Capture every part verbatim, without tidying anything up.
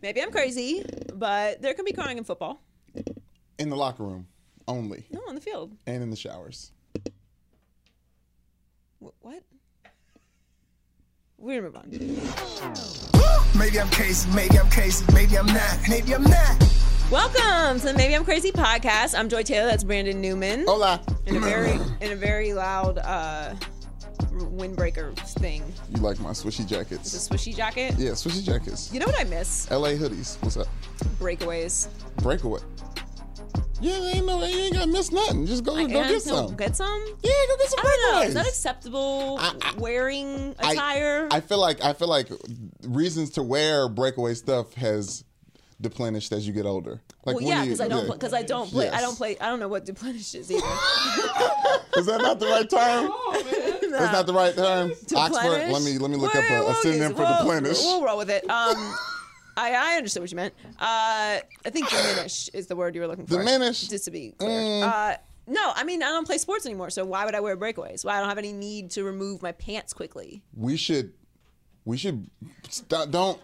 Maybe I'm crazy, but there can be crying in football. In the locker room only. No, on the field. And in the showers. Wh- What? We're gonna move on. Maybe I'm crazy, maybe I'm crazy, maybe I'm not, maybe I'm not. Welcome to the Maybe I'm Crazy podcast. I'm Joy Taylor. That's Brandon Newman. Hola. In a very, in a very loud uh, windbreaker thing. You like my swishy jackets? It's a swishy jacket. Yeah, swishy jackets. You know what I miss? L A hoodies. What's up? Breakaways. Breakaway. Yeah, ain't no, you ain't gotta miss nothing. Just go, I go get guess, some. no, Get some? Yeah, go get some I don't know. breakaways. Is that acceptable I- I- wearing I- attire? I feel like I feel like reasons to wear breakaway stuff has deplenished as you get older. Like well, when yeah, you- because I don't yeah. because I don't play. I Yes. don't play. I don't know what deplenish is either. Is that not the right term? That's not the right term. Oxford. Deplenish? Let me let me look Wait, up a, a we'll synonym use- for we'll, deplenish. We'll roll with it. Um, I, I understood what you meant. Uh, I think diminish is the word you were looking for. Diminish? Just to be clear. Mm. Uh, no, I mean I don't play sports anymore, so why would I wear breakaways? Why I don't have any need to remove my pants quickly. We should, we should, st- don't.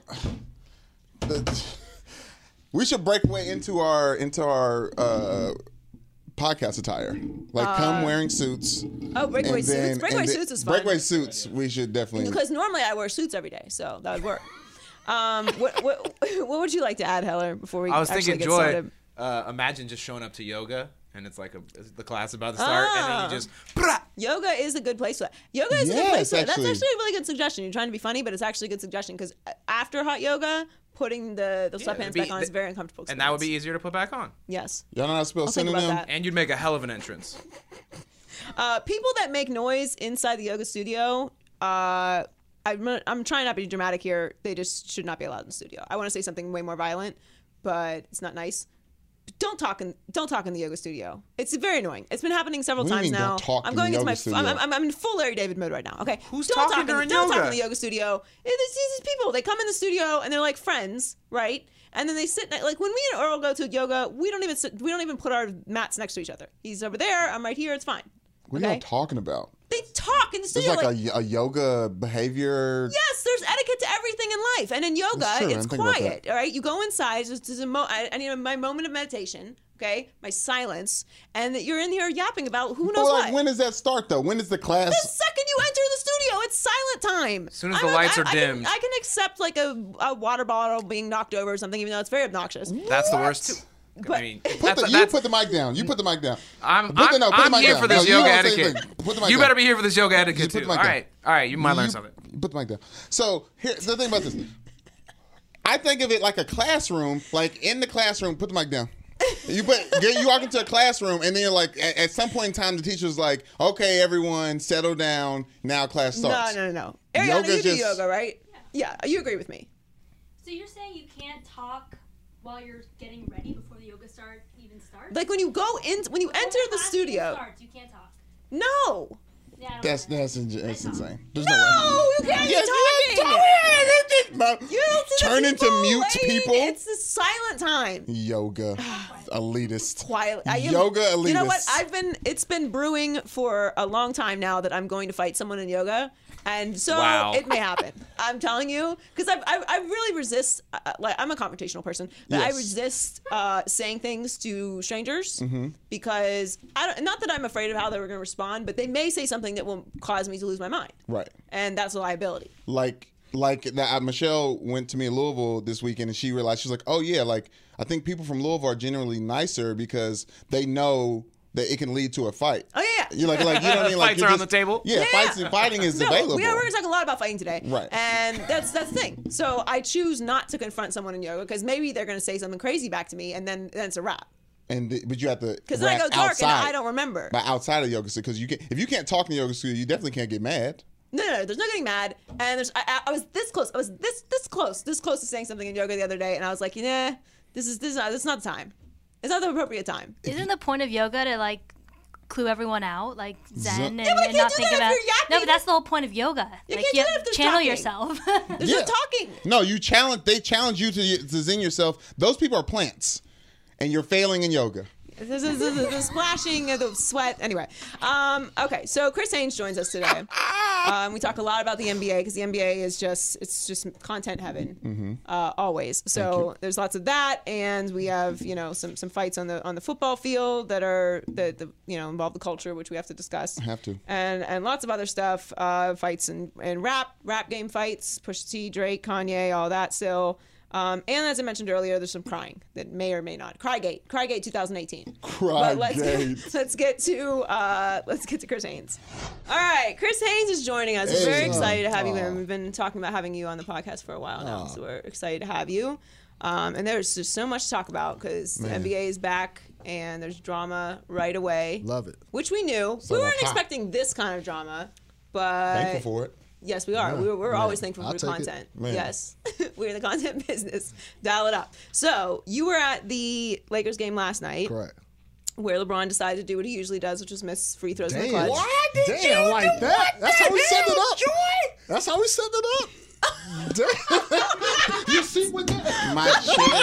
The, we should break away into our into our uh, podcast attire. Like come wearing suits. Oh, breakaway and suits. then- Breakaway and then- suits is fun. Breakaway suits. We should definitely. Because normally I wear suits every day, so that would work. Um, what, what what would you like to add, Heller, before we I was actually thinking, get Joy, started? uh, imagine just showing up to yoga and it's like a, the class about to start, and then Ah. you just. Brah! Yoga is a good place for that. Yoga is a good Yes, place for that. That's actually. actually a really good suggestion. You're trying to be funny, but it's actually a good suggestion because after hot yoga, putting the, the Yeah, sweatpants it'd be- back on is a very uncomfortable And experience. that would be easier to put back on. Yes. Y'all know how to spell I'll think about synonym? that. And you'd make a hell of an entrance. Uh, people that make noise inside the yoga studio, uh, I'm, I'm trying not to be dramatic here. They just should not be allowed in the studio. I want to say something way more violent, but it's not nice. Don't talk in don't talk in the yoga studio. It's very annoying. It's been happening several What do you times mean, now. don't talk I'm in going the into my yoga studio? I'm, I'm, I'm in full Larry David mode right now. Okay, Who's don't talking talk in, during don't talk yoga? in the yoga studio. It's these people. They come in the studio and they're like friends, right? And then they sit like when me and Earl go to yoga, we don't even sit, we don't even put our mats next to each other. He's over there. I'm right here. It's fine. What are Okay? y'all talking about? They talk in the There's studio. like, like, a, a yoga behavior. Yes, there's etiquette to everything in life, and in yoga, That's true, I it's didn't think about quiet. that. All right, you go inside. Just, just a mo- I, I need my moment of meditation. Okay, my silence, and that you're in here yapping about who knows Well, like, what. when does that start though? When is the class? the second you enter the studio, it's silent time. As soon as the lights are I, dimmed. I can, I can accept like a, a water bottle being knocked over or something, even though it's very obnoxious. That's the What? worst. But- I mean, Put that's, the, you that's, put the mic down. You put the mic down. I'm, Put the- I'm, no, put the I'm mic here down. for this No, you yoga don't say etiquette. anything. Put the mic You down. better be here for this yoga etiquette put the too. mic All down. right, all right. You might learn You- something. Put the mic down. So here, the thing about this, I think of it like a classroom. Like in the classroom, put the mic down. You put you walk into a classroom, and then you're like, at, at some point in time, the teacher's like, "Okay, everyone, settle down. Now class No, starts." no, no, no. Ariana, Yoga you do just- yoga, right? Yeah, you agree with me. So you're saying you can't talk while you're getting ready before the yoga start even starts? Like when you go in, when you When enter the class studio. starts, you can't talk. No. Yeah, I don't That's know. that's, ins- that's I talk. insane. There's No, no way. you can't Yes, be yes, talking. talking. You don't see the Turn into people, mute lady. people. It's the silent time. Yoga, elitist. Quiet. I am, Yoga You know what? elitists. I've been. It's been brewing for a long time now that I'm going to fight someone in yoga, and so Wow. it may happen. I'm telling you, because I, I I really resist. Uh, like I'm a confrontational person, but I Yes. resist uh, saying things to strangers Mm-hmm. because I don't. Not that I'm afraid of how they were going to respond, but they may say something that will cause me to lose my mind, Right. and that's a liability. Like like that. Uh, Michelle went to me in Louisville this weekend, and she realized she's like, "Oh yeah, like I think people from Louisville are generally nicer because they know that it can lead to a fight." Oh yeah, yeah. You like like you know what I mean? Like Fights you're are on just- the table? Yeah, Yeah. fights fighting is No, available. we are, we're going to talk a lot about fighting today. Right. And that's that's the thing. So I choose not to confront someone in yoga because maybe they're going to say something crazy back to me and then, then it's a wrap. And the, but you have to Because then I rap go dark outside, and I don't remember. But outside of yoga studio, because you can if you can't talk in the yoga studio, you definitely can't get mad. No, no, no, there's no getting mad. And there's I, I, I was this close. I was this this close, this close to saying something in yoga the other day, and I was like, nah, this is this is not, this is not the time. It's not the appropriate time. Isn't the point of yoga to like clue everyone out, like Zen, and, Yeah, but I and can't not do think that if about? you're yapping. No, but that's the whole point of yoga. You like can't do that if there's channel talking. yourself. There's no talking. No, you challenge. They challenge you to to zen yourself. Those people are plants, and you're failing in yoga. This is the, the splashing of the sweat. Anyway, um, okay. So Chris Haynes joins us today. Um, we talk a lot about the N B A because the N B A is just it's just content heaven, Mm-hmm. uh, always. So there's lots of that, and we have you know some some fights on the on the football field that are that the you know involve the culture, which we have to discuss. Have to. And and lots of other stuff, uh, fights and and rap rap game fights, Pusha T, Drake, Kanye, all that still. Um, and as I mentioned earlier, there's some crying that may or may not. Crygate, Crygate twenty eighteen. But let's Crygate. let's get to uh, let's get to Chris Haynes. All right, Chris Haynes is joining us. We're very Hey. excited to have you. Aw. in. We've been talking about having you on the podcast for a while now, so we're excited to have you. Um, and there's just so much to talk about because the Man. N B A is back and there's drama right away. Love it. Which we knew. So we weren't hot. expecting this kind of drama, but Thankful for it. yes, we are. Yeah, We're, we're yeah. always thankful I'll for the take it. content. Man. Yes, we're in the content business. Dial it up. So you were at the Lakers game last night, Correct. where LeBron decided to do what he usually does, which is miss free throws in the Damn. clutch. Why did Damn, you like that? That's how we set it up. That's how we set it up. Damn. You see what that? My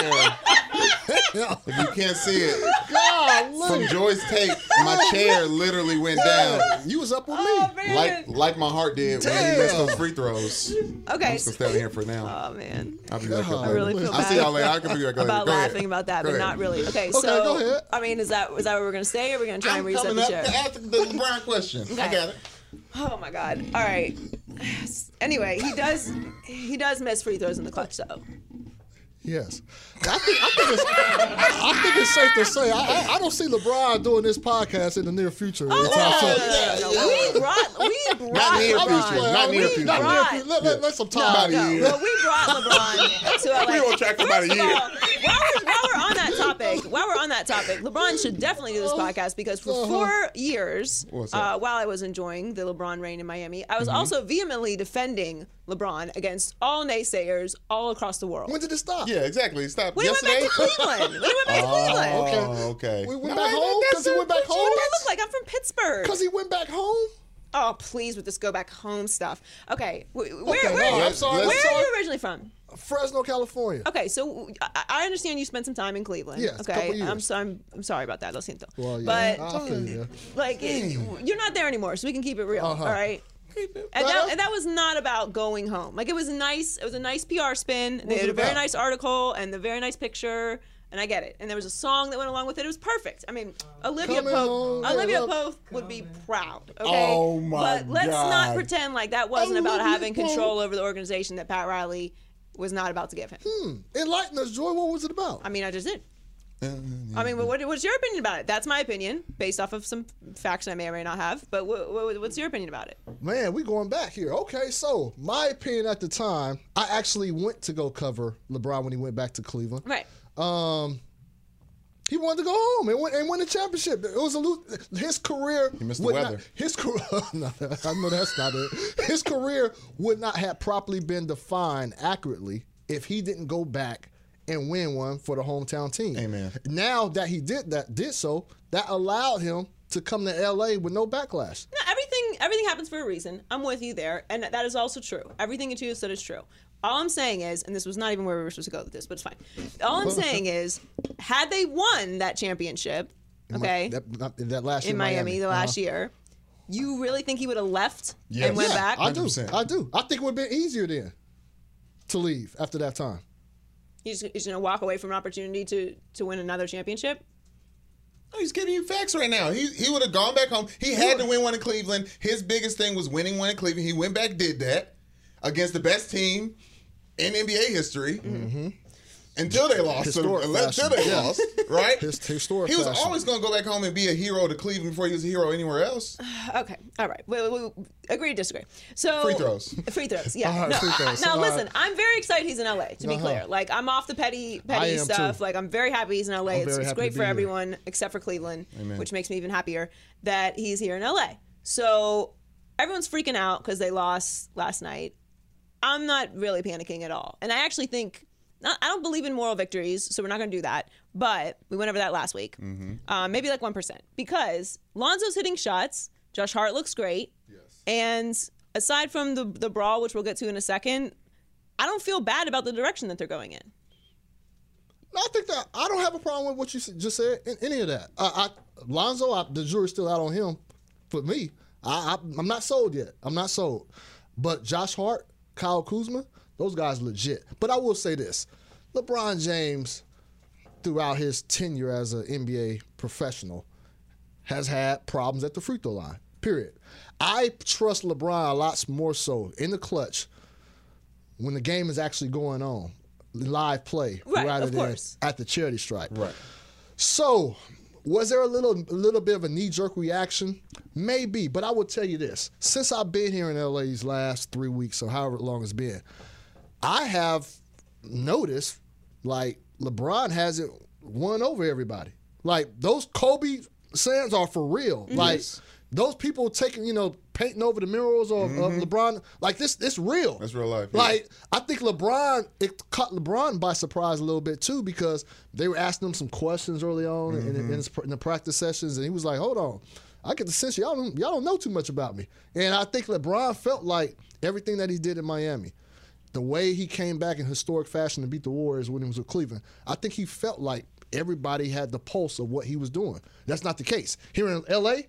chair. If you can't see it, God, from Joy's tape, my chair literally went down. You was up with Oh me. man. Like like my heart did when he missed Damn. those free throws. I'm okay. just gonna stay here for now. Oh man. I'll be back up I I later. really feel I'll see bad y'all later. I can be back. Go about ahead. Go laughing ahead. about that, Go but ahead. not really. Okay, Okay, so go ahead. I mean, is that is that where we're gonna stay, or are we gonna try and I'm reset coming the up chair? to ask the LeBron question. I Okay. got it. Oh my God. All right. Anyway, he does he does miss free throws in the clutch, though. Yes. I think, I, think it's, I think it's safe to say I, I, I don't see LeBron doing this podcast in the near future. Oh, anytime no, soon. no, no, no, no. We brought we brought Not near LeBron. future. Not near We future. Not near brought- future. Let, let, let some No, time. About a no. year. Well, we brought LeBron to L A. We on track for about a First of year. all, while we're, while we're on that topic, while we're on that topic, LeBron should definitely do this podcast because for four years, What's uh, up? while I was enjoying the LeBron reign in Miami, I was Mm-hmm. also vehemently defending LeBron against all naysayers all across the world. When did it stop? Yeah, exactly. Stop. When he went Yesterday. back to Cleveland. When he went back to Cleveland. Oh, okay. We went No, back that- home that's because he it. went back That's home. What do I look like? I'm from Pittsburgh. Because he went back home. Oh, please with this go back home stuff. Okay, wh- where, Okay, where, no, I'm sorry. where I'm are sorry. you originally from? Fresno, California. Okay, so I, I understand you spent some time in Cleveland. Yes, a okay, couple years. I'm, so, I'm I'm sorry about that, Lo siento. Well, yeah, but I feel you. like it, you're not there anymore, so we can keep it real. Uh-huh. All right. And that, and that was not about going home. Like it was nice. It was a nice P R spin. They was had it a very about? nice article and a very nice picture. And I get it. And there was a song that went along with it. It was perfect. I mean, Olivia Coming Pope. home, Olivia yeah, Pope would be proud. Okay. Oh, my But let's not God. pretend like that wasn't about Olivia having Pope. control over the organization that Pat Riley was not about to give him. Hmm. Enlighten us, Joy. What was it about? I mean, I just did. I mean, what, what's your opinion about it? That's my opinion, based off of some facts I may or may not have. But what, what, what's your opinion about it? Man, we going back here. Okay, so my opinion at the time, I actually went to go cover LeBron when he went back to Cleveland. Right. Um, he wanted to go home and win, and win a championship. It was a lo- his career. He missed the would weather. Not, his career. No, I know that's not it. His career would not have properly been defined accurately if he didn't go back and win one for the hometown team. Amen. Now that he did that, did so, that allowed him to come to L A with no backlash. No, everything everything happens for a reason. I'm with you there, and that is also true. Everything that you said is true. All I'm saying is, and this was not even where we were supposed to go with this, but it's fine. All I'm saying is, had they won that championship, okay, That, not- that last year in Miami, the last Uh-huh. year, you really think he would have left Yes. and went Yeah, back? I do. one hundred percent. I do. I think it would have been easier then to leave after that time. He's, he's going to walk away from an opportunity to to win another championship? No, he's giving you facts right now. He he would have gone back home. He had to win one in Cleveland. His biggest thing was winning one in Cleveland. He went back, did that against the best team in N B A history. Mm-hmm. Until they lost. To, Historic until fashion. they Yeah. lost, right? His- historic He was fashion. always going to go back home and be a hero to Cleveland before he was a hero anywhere else. Okay, all right. We, we, we agree to disagree. So Free throws. Free throws. Yeah. All right, no, free throws. I- now All listen, right. I'm very excited he's in L A. To be Uh-huh. clear, like I'm off the petty I petty am stuff. too. Like I'm very happy he's in L A. I'm It's, very it's happy great to for be here. everyone except for Cleveland, Amen. which makes me even happier that he's here in L A. So everyone's freaking out because they lost last night. I'm not really panicking at all, and I actually think. Not, I don't believe in moral victories, so we're not going to do that. But we went over that last week. Mm-hmm. Um, maybe like one percent. Because Lonzo's hitting shots. Josh Hart looks great. Yes. And aside from the, the brawl, which we'll get to in a second, I don't feel bad about the direction that they're going in. No, I think that I don't have a problem with what you s- just said in any of that. I, I, Lonzo, I, the jury's still out on him. For me, I, I, I'm not sold yet. I'm not sold. But Josh Hart, Kyle Kuzma, those guys legit. But I will say this. LeBron James, throughout his tenure as an N B A professional, has had problems at the free throw line, period. I trust LeBron a lot more so in the clutch when the game is actually going on, live play, Right, rather of than course. at the charity stripe. Right. So, was there a little a little bit of a knee-jerk reaction? Maybe, but I will tell you this. Since I've been here in L A these last three weeks or however long it's been, I have noticed, like, LeBron hasn't won over everybody. Like, those Kobe Sands are for real. Like, those people taking, you know, painting over the murals of, of LeBron, like, this, it's real. That's real life, yeah. Like, I think LeBron, it caught LeBron by surprise a little bit, too, because they were asking him some questions early on in, in, his, in the practice sessions, and he was like, hold on. I get the sense y'all don't, y'all don't know too much about me. And I think LeBron felt like everything that he did in Miami, the way he came back in historic fashion to beat the Warriors when he was with Cleveland, I think he felt like everybody had the pulse of what he was doing. That's not the case. Here in L A,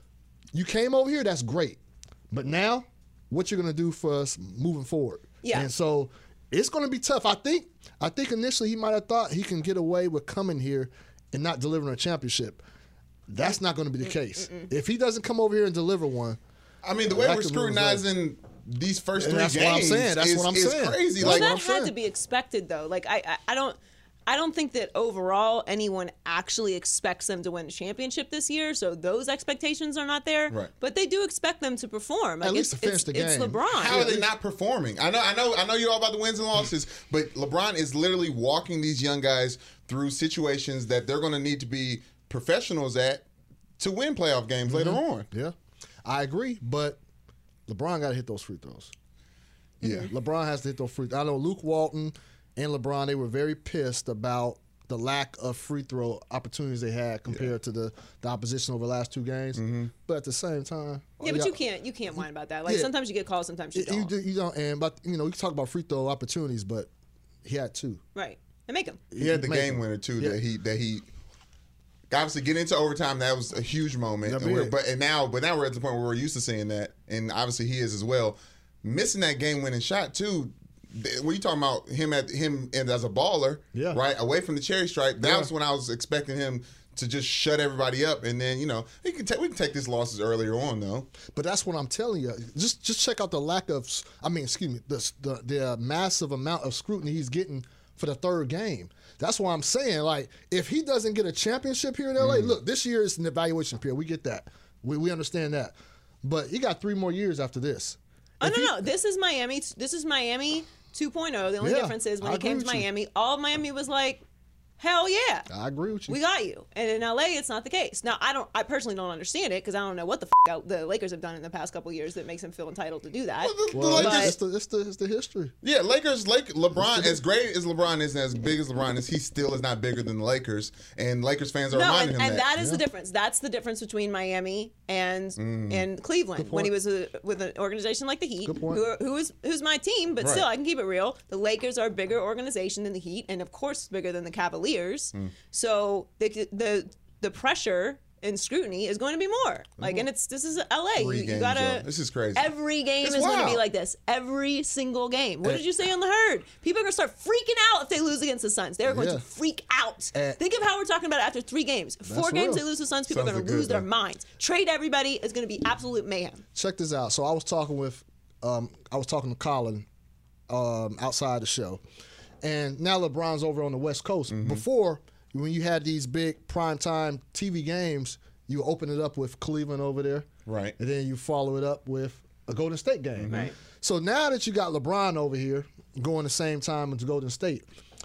you came over here, that's great. But now, what you're going to do for us moving forward? Yeah. And so it's going to be tough. I think I think initially he might have thought he can get away with coming here and not delivering a championship. That's not going to be the case. Mm-mm. If he doesn't come over here and deliver one, I mean, the way that we're could move us scrutinizing these first And three that's games what I'm saying. That's is, what I'm is saying. crazy. Well, Like, that I'm had saying. to be expected, though. Like, I, I, I don't, I don't think that overall anyone actually expects them to win a championship this year. So those expectations are not there. Right. But they do expect them to perform. Like, At least it's, to finish it's, the It's game. LeBron. how are they not performing? I know, I know, I know you're all about the wins and losses, but LeBron is literally walking these young guys through situations that they're going to need to be professionals at to win playoff games later on. yeah, I agree. But LeBron got to hit those free throws. Yeah. LeBron has to hit those free throws. I know Luke Walton and LeBron, they were very pissed about the lack of free throw opportunities they had compared to the, the opposition over the last two games. But at the same time, Yeah, but you can't, you can't whine about that. Like, Yeah. sometimes you get calls, sometimes you You, don't. do, you don't. And but you know, we can talk about free throw opportunities, but he had two. Right. And make them. He had the Make game them. winner too. Yeah. That he that he obviously get into overtime. That was a huge moment. Yeah, And we're, big. but and now, but now we're at the point where we're used to seeing that, and obviously he is as well. Missing that game winning shot too. th- When you talking about him at him and as a baller, Yeah. right away from the cherry stripe, that Yeah. was when I was expecting him to just shut everybody up, and then you know he can take we can take these losses earlier on though. But that's what I'm telling you. Just just check out the lack of, I mean, excuse me, the the, the massive amount of scrutiny he's getting for the third game. That's why I'm saying, like, if he doesn't get a championship here in L A, Mm. look, this year is an evaluation period. We get that. We we understand that. But he got three more years after this. Oh, If no, he- no. This is Miami. This is Miami two point oh. The only Yeah, difference is when I he agree came to with you. Miami, all of Miami was like, hell yeah. I agree with you. We got you. And in L A, it's not the case. Now, I don't. I personally don't understand it because I don't know what the f- out the Lakers have done in the past couple years that makes them feel entitled to do that. The- the well, Lakers- but- it's, the, it's, the, it's the history. Yeah, Lakers, Lake, LeBron, as great as LeBron is and as big as LeBron is, he still is not bigger than the Lakers. And Lakers fans are No, reminding and, him and that. that is the difference. That's the difference between Miami and and Cleveland. When he was a, with an organization like the Heat, Good point. who, are- who is who's my team, but Right. still, I can keep it real. The Lakers are a bigger organization than the Heat, and of course, bigger than the Cavaliers. So the the the pressure and scrutiny is going to be more. Like, and it's this is L A. Three You, you games, gotta. though. This is crazy. Every game It's is going to be wild. like this. Every single game. What did you say on the herd? People are going to start freaking out if they lose against the Suns. They're going Yeah. to freak out. Eh. Think of how we're talking about it after three games. Four That's games real. they lose to the Suns. People Suns are going look to lose good, their though. minds. Trade everybody is going to be absolute mayhem. Check this out. So I was talking with, um, I was talking to Colin um, outside the show, and now LeBron's over on the West Coast. Mm-hmm. Before, when you had these big primetime T V games, you open it up with Cleveland over there, Right. and then you follow it up with a Golden State game. Right. So now that you got LeBron over here going the same time as Golden State,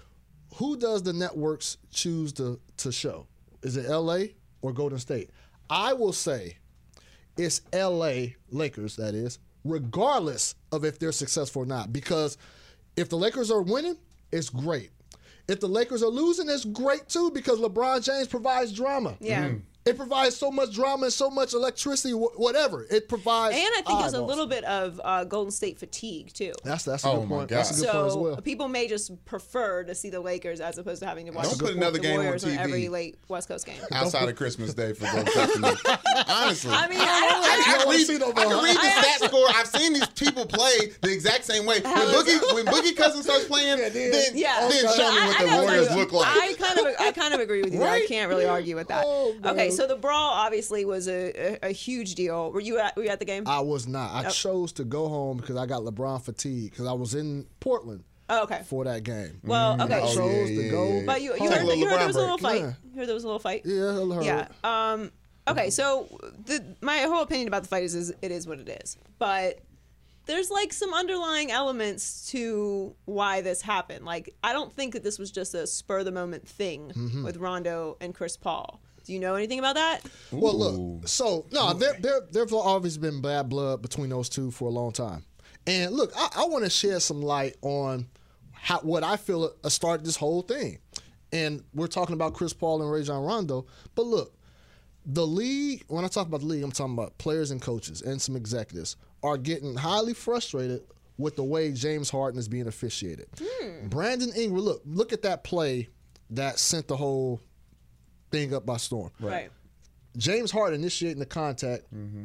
who does the networks choose to to show? Is it L A or Golden State? I will say it's L A Lakers, that is, regardless of if they're successful or not. Because if the Lakers are winning, it's great. If the Lakers are losing, it's great too because LeBron James provides drama. Yeah. It provides so much drama and so much electricity, wh- whatever. It provides. And I think there's a eyeballs. little bit of uh, Golden State fatigue too. That's that's a Oh good my point. That's a God. good point as So well. people may just prefer to see the Lakers as opposed to having to watch Don't the, put another the game on Warriors T V. every late West Coast game. Outside of Christmas Day for Golden State. for me. Honestly. I mean, I, I, You I, don't read, see no I can more. read the I stat actually- score. I've seen these people play the exact same way. When Boogie, when Boogie Cousins starts playing, then, yeah. then So show me I- what I the gotta Warriors tell you, look like. I kind of, I kind of agree with you. there. I Right? can't really argue with that. Oh, okay, man. so the brawl obviously was a, a, a huge deal. Were you at, were you at the game? I was not. I Oh. chose to go home because I got LeBron fatigue because I was in Portland Oh, okay. for that game. Well, okay. I Oh, chose yeah, to yeah, go. yeah. But you, you Take heard, a that- you heard there was a LeBron little break. fight. Yeah. You heard there was a little fight. Yeah, I heard. Yeah. Um, okay, so the, my whole opinion about the fight is, is it is what it is. But there's like some underlying elements to why this happened. Like, I don't think that this was just a spur of the moment thing Mm-hmm. with Rondo and Chris Paul. Do you know anything about that? Well, Ooh. look. So no, there, there, there's obviously been bad blood between those two for a long time. And look, I, I want to shed some light on how what I feel uh, started this whole thing. And we're talking about Chris Paul and Rajon Rondo, but look, the league. When I talk about the league, I'm talking about players and coaches and some executives are getting highly frustrated with the way James Harden is being officiated. Brandon Ingram, look, look at that play that sent the whole thing up by storm. Right. James Harden initiating the contact,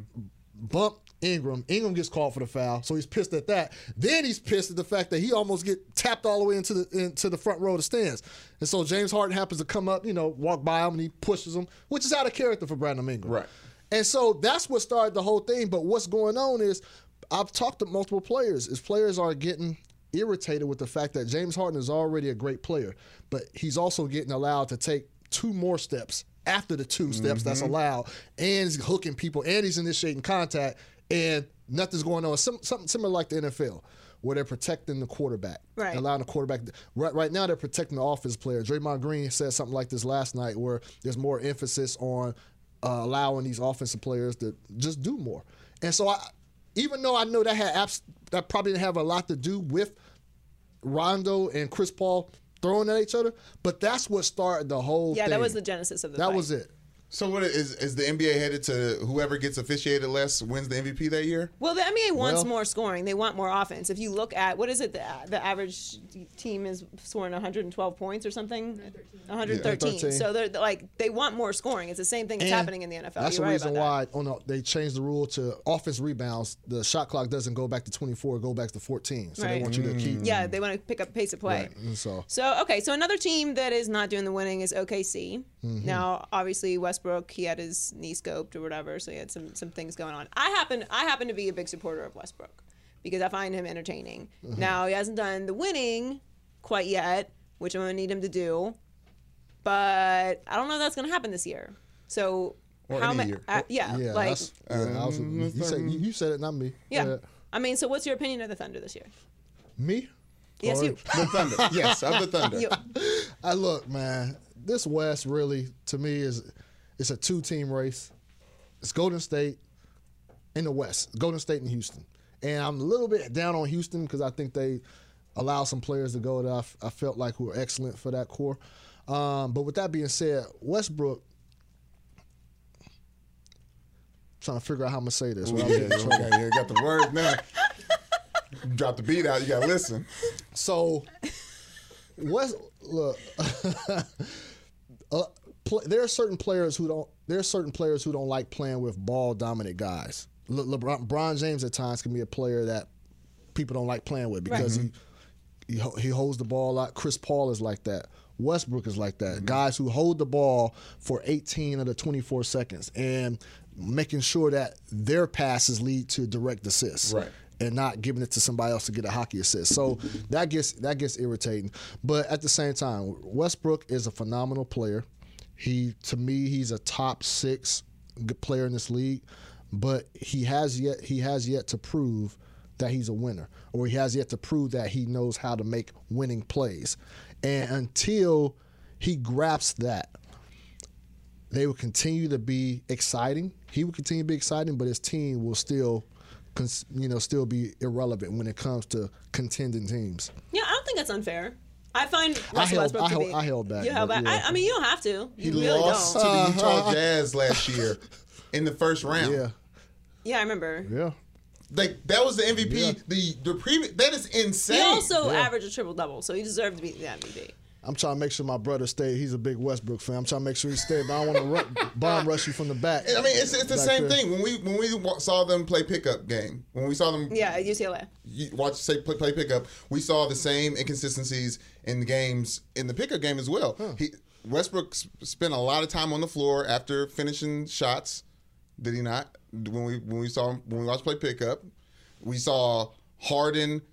bump Ingram. Ingram gets called for the foul, so he's pissed at that. Then he's pissed at the fact that he almost get tapped all the way into the into the front row of the stands. And so James Harden happens to come up, you know, walk by him and he pushes him, which is out of character for Brandon Ingram. Right. And so that's what started the whole thing. But what's going on is I've talked to multiple players. Is players are getting irritated with the fact that James Harden is already a great player, but he's also getting allowed to take two more steps after the two steps that's allowed, and he's hooking people, and he's initiating contact, and nothing's going on. Some, something similar like the N F L, where they're protecting the quarterback, Right. allowing the quarterback. Right, right now, they're protecting the offense player. Draymond Green said something like this last night, where there's more emphasis on uh, allowing these offensive players to just do more. And so, I, even though I know that had abs- that probably didn't have a lot to do with Rondo and Chris Paul throwing at each other, but that's what started the whole Yeah, thing. that was the genesis of the That fight. was it. So what is is the N B A headed to whoever gets officiated less wins the M V P that year? Well, the N B A wants Well- more scoring. They want more offense. If you look at, what is it, the, the average team is scoring one hundred twelve points or something? one hundred thirteen. Yeah, thirteen. So they're they're like, they want more scoring. It's the same thing that's And happening in the N F L. That's You're the right reason about that. why oh no, they changed the rule to offense rebounds. The shot clock doesn't go back to twenty-four, it go back to fourteen. So they Right. want you to keep. Yeah, they want to pick up pace of play. Right, and so So, okay, so another team that is not doing the winning is O K C. Mm-hmm. Now, obviously, Westbrook, he had his knee scoped or whatever, so he had some, some things going on. I happen I happen to be a big supporter of Westbrook because I find him entertaining. Mm-hmm. Now, he hasn't done the winning quite yet, which I'm going to need him to do, but I don't know if that's going to happen this year. So, Or how any ma- year. uh, yeah, yeah, like, that's, yeah, I was, you, said, you, you said it, not me. yeah. I mean, so what's your opinion of the Thunder this year? Me? Yes, Or- you. The Thunder. Yes, of the Thunder. You. I look, man. This West really, to me, is it's a two-team race. It's Golden State in the West, Golden State and Houston. And I'm a little bit down on Houston because I think they allow some players to go that I, f- I felt like were excellent for that core. Um, but with that being said, Westbrook. Trying to figure out how I'm gonna say this. without Yeah, getting in trouble. okay, yeah, got the word now. Drop the beat out. You gotta listen. So, West, look, uh, pl- there are certain players who don't. There are certain players who don't like playing with ball dominant guys. Le- LeBron, LeBron James at times can be a player that people don't like playing with because he, he ho- he holds the ball a lot. Chris Paul is like that. Westbrook is like that. Guys who hold the ball for eighteen of the twenty-four seconds and making sure that their passes lead to direct assists. Right. And not giving it to somebody else to get a hockey assist. So that gets that gets irritating. But at the same time, Westbrook is a phenomenal player. He to me, he's a top six good player in this league. But he has yet he has yet to prove that he's a winner, or he has yet to prove that he knows how to make winning plays. And until he grasps that, they will continue to be exciting. He will continue to be exciting, but his team will still, cons- you know, still be irrelevant when it comes to contending teams. Yeah, I don't think that's unfair. I find I Russell held, Westbrook I to held, be. I held back. You held but back. yeah. I, I mean, you don't have to. He You really lost don't. to the Utah Jazz last year in the first round. yeah, Yeah, I remember. yeah. Like that was the M V P. Yeah. The the previous that is insane. He also Yeah. averaged a triple double, so he deserved to be the M V P. I'm trying to make sure my brother stay. He's a big Westbrook fan. I'm trying to make sure he stay, but I don't want to ru- bomb rush you from the back. I mean, it's, it's the Back same there. thing when we when we wa- saw them play pickup game. When we saw them Yeah, at U C L A. you watch say play, play pickup, we saw the same inconsistencies in the games in the pickup game as well. He Westbrook s- spent a lot of time on the floor after finishing shots. Did he not? When we when we saw him when we watched play pickup, we saw Harden.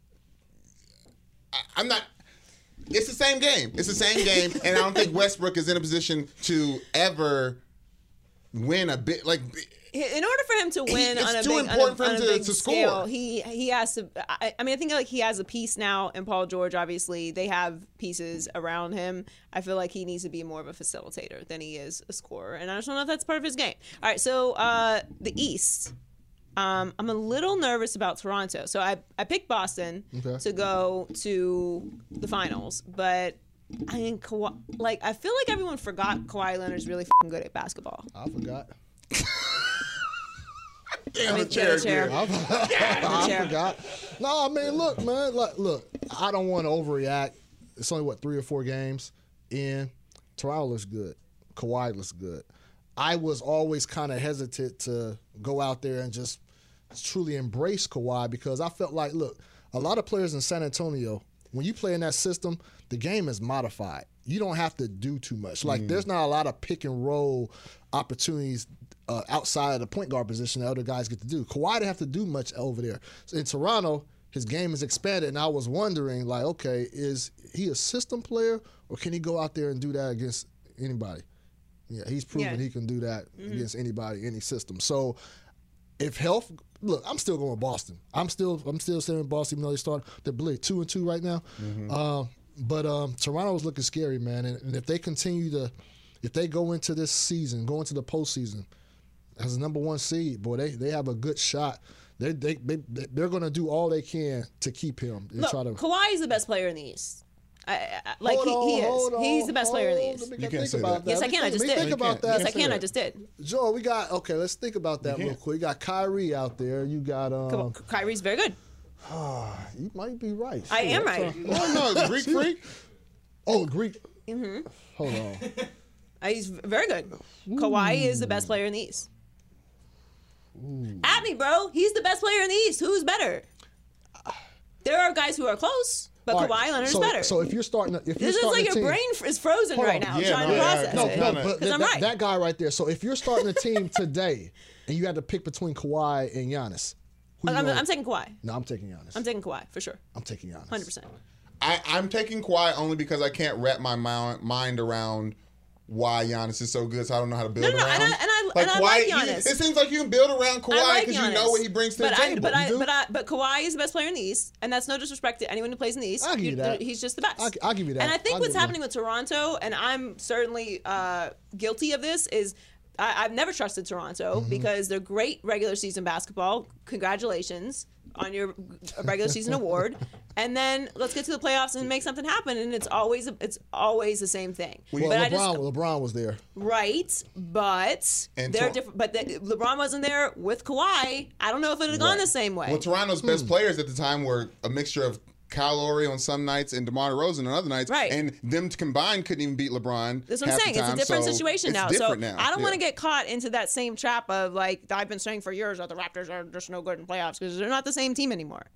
I, I'm not. It's the same game. It's the same game, and I don't think Westbrook is in a position to ever win a bit like. In order for him to win it's on a too big, important on a, for him on a to- big to scale, score. he he has to. I, I mean, I think like he has a piece now, and Paul George. Obviously, they have pieces around him. I feel like he needs to be more of a facilitator than he is a scorer, and I just don't know if that's part of his game. All right, so uh, the East. Um, I'm a little nervous about Toronto. So I, I picked Boston Okay. to go to the finals, but I think Kawhi, like I feel like everyone forgot Kawhi Leonard's really f***ing good at basketball. I forgot. Damn, I the mean, chair, chair. chair. I chair. forgot. No, I mean, look, man. Like, look, I don't want to overreact. It's only what three or four games in. Toronto looks good. Kawhi looks good. I was always kind of hesitant to go out there and just truly embrace Kawhi because I felt like, look, a lot of players in San Antonio, when you play in that system, the game is modified. You don't have to do too much. Like, there's not a lot of pick and roll opportunities uh, outside of the point guard position that other guys get to do. Kawhi didn't have to do much over there. So in Toronto, his game is expanded, and I was wondering, like, okay, is he a system player, or can he go out there and do that against anybody? Yeah, he's proven Yeah. he can do that against anybody, any system. So if health, look, I'm still going Boston. I'm still, I'm still saying Boston, even though they started, they're believe, two and two right now. Uh, but um, Toronto's looking scary, man. And, and if they continue to, if they go into this season, go into the postseason as a number one seed, boy, they they have a good shot. They they they they're going to do all they can to keep him and Look, try to. Kawhi is the best player in the East. I, I, like Hold he, on, he is. hold on, He's the best player in the hold East. on. Let me You can't think say about that. Yes, I Let me can. I think- just let me did. Think about that. Yes, I can't say can. I that. just did. Joe, we got okay. Let's think about that real can't. quick. You got Kyrie out there. You got um. Ky- Kyrie's very good. You might be right. I Shit, am I'm right. trying- Oh no, Greek freak. Oh, Greek. Mm-hmm. Hold on. Uh, He's very good. Kawhi is the best player in the East. At me, bro. He's the best player in the East. Who's better? There are guys who are close, but All Kawhi right, Leonard so, is better. So if you're starting, to, if you're this is starting like a your team, brain f- is frozen Hold right on. now, Yeah, trying no, to yeah, process no, it. no, no. but 'Cause that, I'm that- right. that guy right there. So if you're starting a team today and you had to pick between Kawhi and Giannis, who you I'm, gonna- I'm taking Kawhi. No, I'm taking Giannis. I'm taking Kawhi for sure. I'm taking Giannis. Hundred percent. I, I'm taking Kawhi only because I can't wrap my mind, mind around why Giannis is so good, so I don't know how to build No, no, around. and I- and I- and I like you- Giannis. it seems like you can build around I Kawhi like because you Giannis. know what he brings to but the I, table. But I, You do? but I, but Kawhi is the best player in the East, and that's no disrespect to anyone who plays in the East. I'll give you that. He's just the best. I'll- I'll give you that. And I think I'll what's give you happening with Toronto, and I'm certainly uh, guilty of this, is I, I've never trusted Toronto Mm-hmm. because they're great regular season basketball. Congratulations on your regular season award. And then let's get to the playoffs and make something happen, and it's always it's always the same thing. Well, but I LeBron, just LeBron was there. right, but And they're Tor- different. But the, LeBron wasn't there with Kawhi. I don't know if it would have gone Right. the same way. Well, Toronto's Hmm. best players at the time were a mixture of Kyle Lowry on some nights and DeMar DeRozan on other nights. Right. And them combined couldn't even beat LeBron. That's what I'm half saying. the It's a time, different so situation it's now. different So now. I don't want to Yeah. get caught into that same trap of like I've been saying for years that the Raptors are just no good in playoffs because they're not the same team anymore.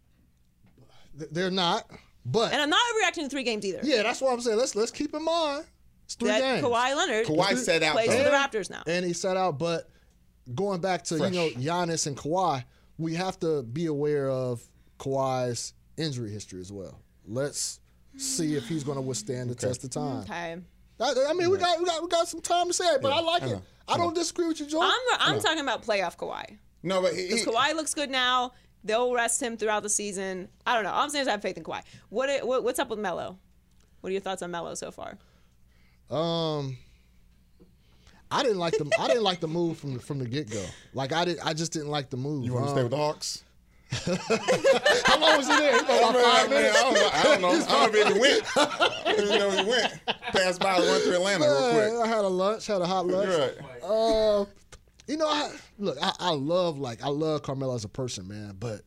Th- They're not, but And I'm not reacting to three games either. yeah, that's what I'm saying. Let's let's keep in mind. It's three that games. Kawhi Leonard Kawhi set out, plays though. for the And- Raptors now. and he set out. But going back to Fresh. you know Giannis and Kawhi, we have to be aware of Kawhi's injury history as well. Let's see if he's going to withstand the test of time. Okay. I, I mean, we got we got we got some time to say it, but I like I it. know. I don't disagree with you, Joe. I'm I'm talking about playoff Kawhi. No, but he, Because he- Kawhi looks good now. They'll rest him throughout the season. I don't know. All I'm saying is I have faith in Kawhi. What, what what's up with Melo? What are your thoughts on Melo so far? Um, I didn't like the I didn't like the move from the, from the get go. Like I did, I just didn't like the move. you want to Um, stay with the Hawks? How long was he there? He about Man, five man, minutes. I don't know. I don't know. I don't know if he went. I didn't know he went. Passed by, went through Atlanta real Yeah, quick. I had a lunch, had a hot lunch. You're right. Uh, you know, I, look, I, I love like I love Carmelo as a person, man, but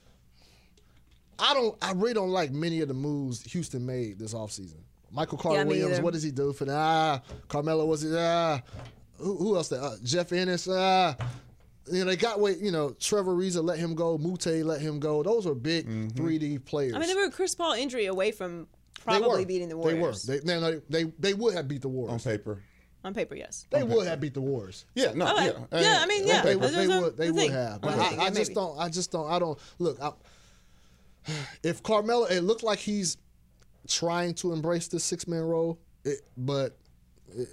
I don't. I really don't like many of the moves Houston made this offseason. Michael Carter Yeah, me Williams, either. what does he do for that? Ah, Carmelo was it? Ah, who, who else? There? Uh, Jeff Ennis. Ah, you know they got way. You know Trevor Ariza let him go. Mute let him go. Those are big three D players. I mean, they were a Chris Paul injury away from They probably were. beating the They were. Warriors. They, no, no, they they would have beat the On Warriors. paper. On paper, yes. They would have beat the Warriors. Yeah, no, Okay. yeah. Yeah, I mean, on yeah. They paper. would. They That's would. They the would thing. have. But Okay, I, yeah, I just maybe. don't. I just don't. I don't look. I, if Carmelo, it looked like he's trying to embrace this six man role, it, but it,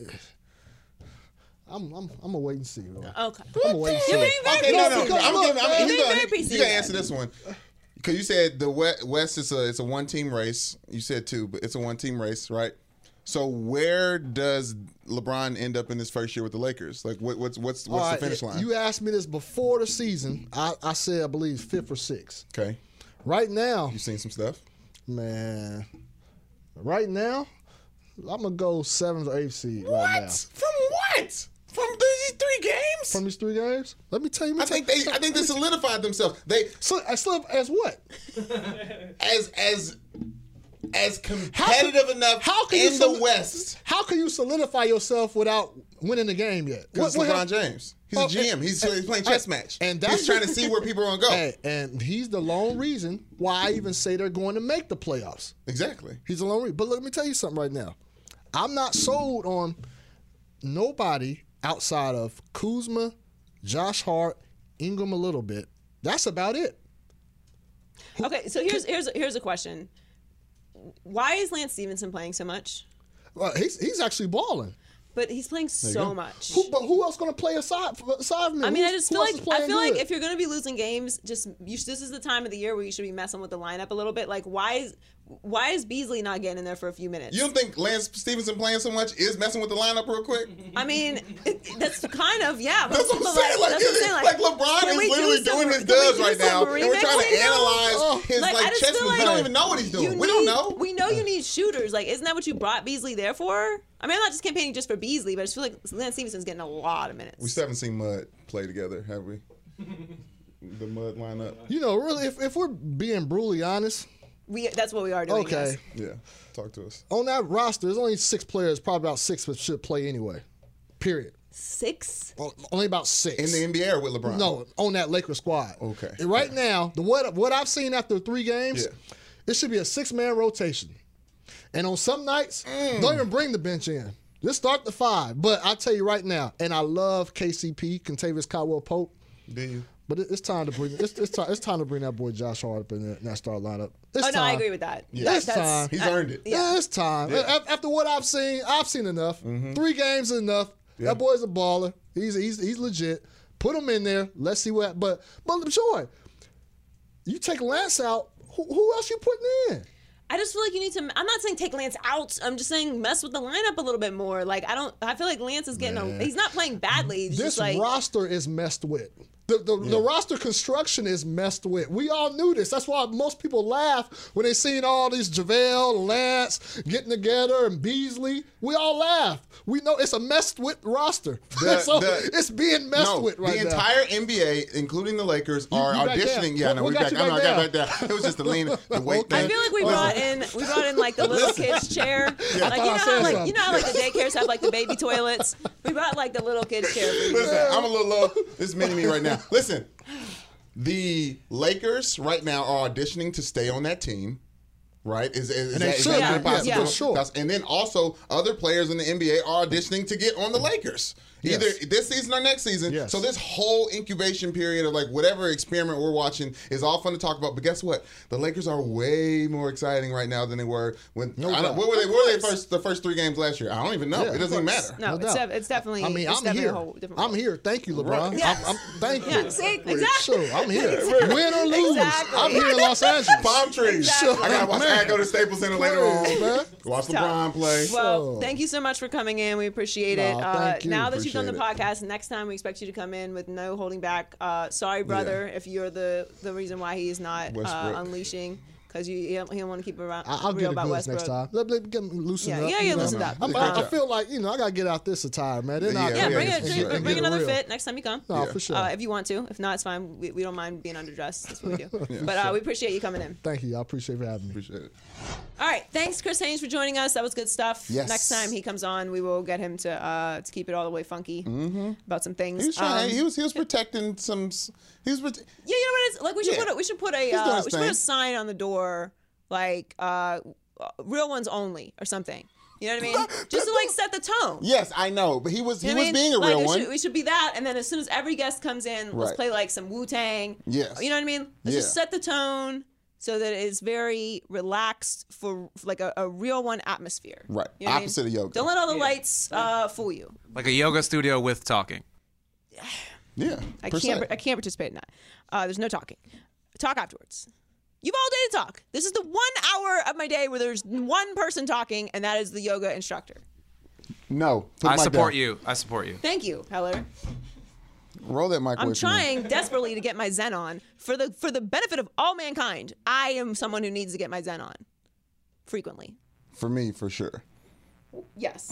I'm I'm I'm gonna wait and see. Bro. Okay. I'm gonna wait and see. You're being very Okay, no, no. PC. I'm Look, giving. I'm, man, you being gotta, very P C you gotta about answer it. this one because you said the West, West is a it's a one team race. You said two, but it's a one team race, right? So where does LeBron end up in his first year with the Lakers? Like, what, what's what's what's All the right, finish line? You asked me this before the season. I, I said I believe fifth or sixth. Okay, Right now, you seen some stuff. man. Right now, I'm gonna go seventh or eighth seed right now. From what? From these three games? From these three games, let me tell you. I think they. I think they solidified themselves. They So I slip as what? as as as competitive enough how can you in the soli- West. How can you solidify yourself without winning the game yet? Because What- LeBron what hap- James. He's Oh, a G M. He's, and- he's playing and- chess match. and that's he's trying to see where people are going to go. Hey, and he's the lone reason why I even say they're going to make the playoffs. Exactly. He's the lone reason. But let me tell you something right now. I'm not sold on nobody outside of Kuzma, Josh Hart, Ingram a little bit. That's about it. Okay, so here's here's here's a question. Why is Lance Stevenson playing so much? Well, he's he's actually balling. But he's playing so much. Who, but who else going to play aside aside from him? I mean, I Who's- just who feel else like is I playing feel like good? if you're going to be losing games, just you, this is the time of the year where you should be messing with the lineup a little bit. Like, why is why is Beasley not getting in there for a few minutes? You don't think Lance Stevenson playing so much is messing with the lineup real quick? I mean, it, that's kind of yeah. But, That's what I'm but saying. Like, that's what I'm saying, like, LeBron can is we do literally some- doing his can we dubs do right some now, and we're trying to remixing, though? analyze his Like, I like just chess feel moves. like We don't even know what he's doing. you We need- don't know. We know you need shooters. Like, isn't that what you brought Beasley there for? I mean, I'm not just campaigning just for Beasley, but I just feel like Lance Stevenson's getting a lot of minutes. We still haven't seen Mud play together, have we? The Mud lineup. You know, really, if, if we're being brutally honest, We that's what we are doing. okay, yes. Yeah, talk to us. on that roster, there's only six players, probably about six that should play anyway. Period. Six. O- Only about six. In the N B A or with LeBron? No, on that Lakers squad. Okay. And right now, the what what I've seen after three games, Yeah. it should be a six man rotation. And on some nights, Mm. don't even bring the bench in. Just start the five. But I tell you right now, and I love K C P, Contavious Caldwell Pope. Do you? But it, it's time to bring it's, it's time it's time to bring that boy Josh Hart up in, the, in that start lineup. It's Oh no, time. I agree with that. Yeah. It's time. He's I- earned it. Yeah, it's time. A- After what I've seen, I've seen enough. Three games is enough. Mm-hmm. Yeah. That boy's a baller. He's he's he's legit. Put him in there. Let's see what. But but Joy, you take Lance out. Who, who else you putting in? I just feel like you need to. I'm not saying take Lance out. I'm just saying mess with the lineup a little bit more. Like I don't. I feel like Lance is getting. A, he's not playing badly. It's This just like roster is messed with. The, the, the roster construction is messed with. We all knew this. That's why most people laugh when they seen all these JaVale, Lance getting together and Beasley. We all laugh. We know it's a messed with roster. The- so the- it's being messed No, with right the now. entire N B A, including the Lakers, are you back auditioning. down. Yeah, What- no, what we got back. you I know, I back got down? back down. It was just the lean, the weight Okay. I thing. feel like we brought in we brought in like the little kids chair. Like you thought I know said how like something. you know how like the daycares have like the baby toilets. We brought like the little kids chair. For you. Listen, I'm a little low. This is mini me right now. Listen, the Lakers right now are auditioning to stay on that team. Right? Is, is, is And they that, is should, that yeah, really possible? yeah, for sure. And then also, other players in the N B A are auditioning to get on the Lakers. Either Yes. this season or next season. Yes. So this whole incubation period of like whatever experiment we're watching is all fun to talk about. But guess what? The Lakers are way more exciting right now than they were when. No I don't, doubt. what were they? Of What were they course. first? The first three games last year? I don't even know. Yeah, it doesn't even of course. matter. No, No it's, doubt. def- it's definitely. I mean, it's I'm definitely here. A whole different I'm world. here. Thank you, LeBron. Right. Yes. I'm, I'm, thank you. Yeah, see, exactly. Sure, I'm here. Exactly. Win or lose, Exactly. I'm here in Los Angeles. Palm trees. Exactly. I gotta watch Man, I go to Staples Center later on. man. Watch Tough. LeBron play. Well, So- thank you so much for coming in. We appreciate it. Nah, uh, thank you. Now that you've done the Appreciate podcast, next time we expect you to come in with no holding back. Uh, sorry, brother, if you're the the reason why he's not uh, Westbrook. unleashing because you he don't, he don't want to keep it around. I- I'll real get it about goods Westbrook. next time. Let, let get loosened Yeah, up. yeah, you yeah, know. loosened up. I'm- Yeah, I, I good feel like you know I gotta get out this attire, man. Then I Yeah, Yeah, we bring gotta it. get Bring, some- bring get another real. fit next time you come. No, Yeah. for sure. Uh, if you want to. If not, it's fine. We, we don't mind being underdressed. That's what we do. But uh, we appreciate you coming in. Thank you. I appreciate you for having me. Appreciate it. All right. Thanks, Chris Haynes, for joining us. That was good stuff. Yes. Next time he comes on, we will get him to uh, to keep it all the way funky about some things. He was trying. Um, he was he was protecting some. s- He was. prote- Yeah, you know what? It's like we should Yeah. put a, we should put a doing uh, his we should put a thing. sign on the door like uh, real ones only or something. You know what I mean? Just to like set the tone. Yes, I know, but he was he You know was what I mean? being a Like, real it one. Should, we should be that, and then as soon as every guest comes in, let's Right. play like some Wu Tang. Yes. You know what I mean? Let's just Yeah. set the tone so that it's very relaxed for, for like a, a real one atmosphere. Right. You know what I mean? Opposite of yoga. Don't let all the lights uh, fool you. Like a yoga studio with talking. Yeah, I per can't. se. I can't participate in that. Uh, there's no talking. Talk afterwards. You've all day to talk. This is the one hour of my day where there's one person talking, and that is the yoga instructor. No, put I the mic support down. you. I support you. Thank you, Heller. Roll that mic. I'm away from me. trying desperately to get my Zen on for the for the benefit of all mankind. I am someone who needs to get my Zen on frequently. For me, for sure. Yes.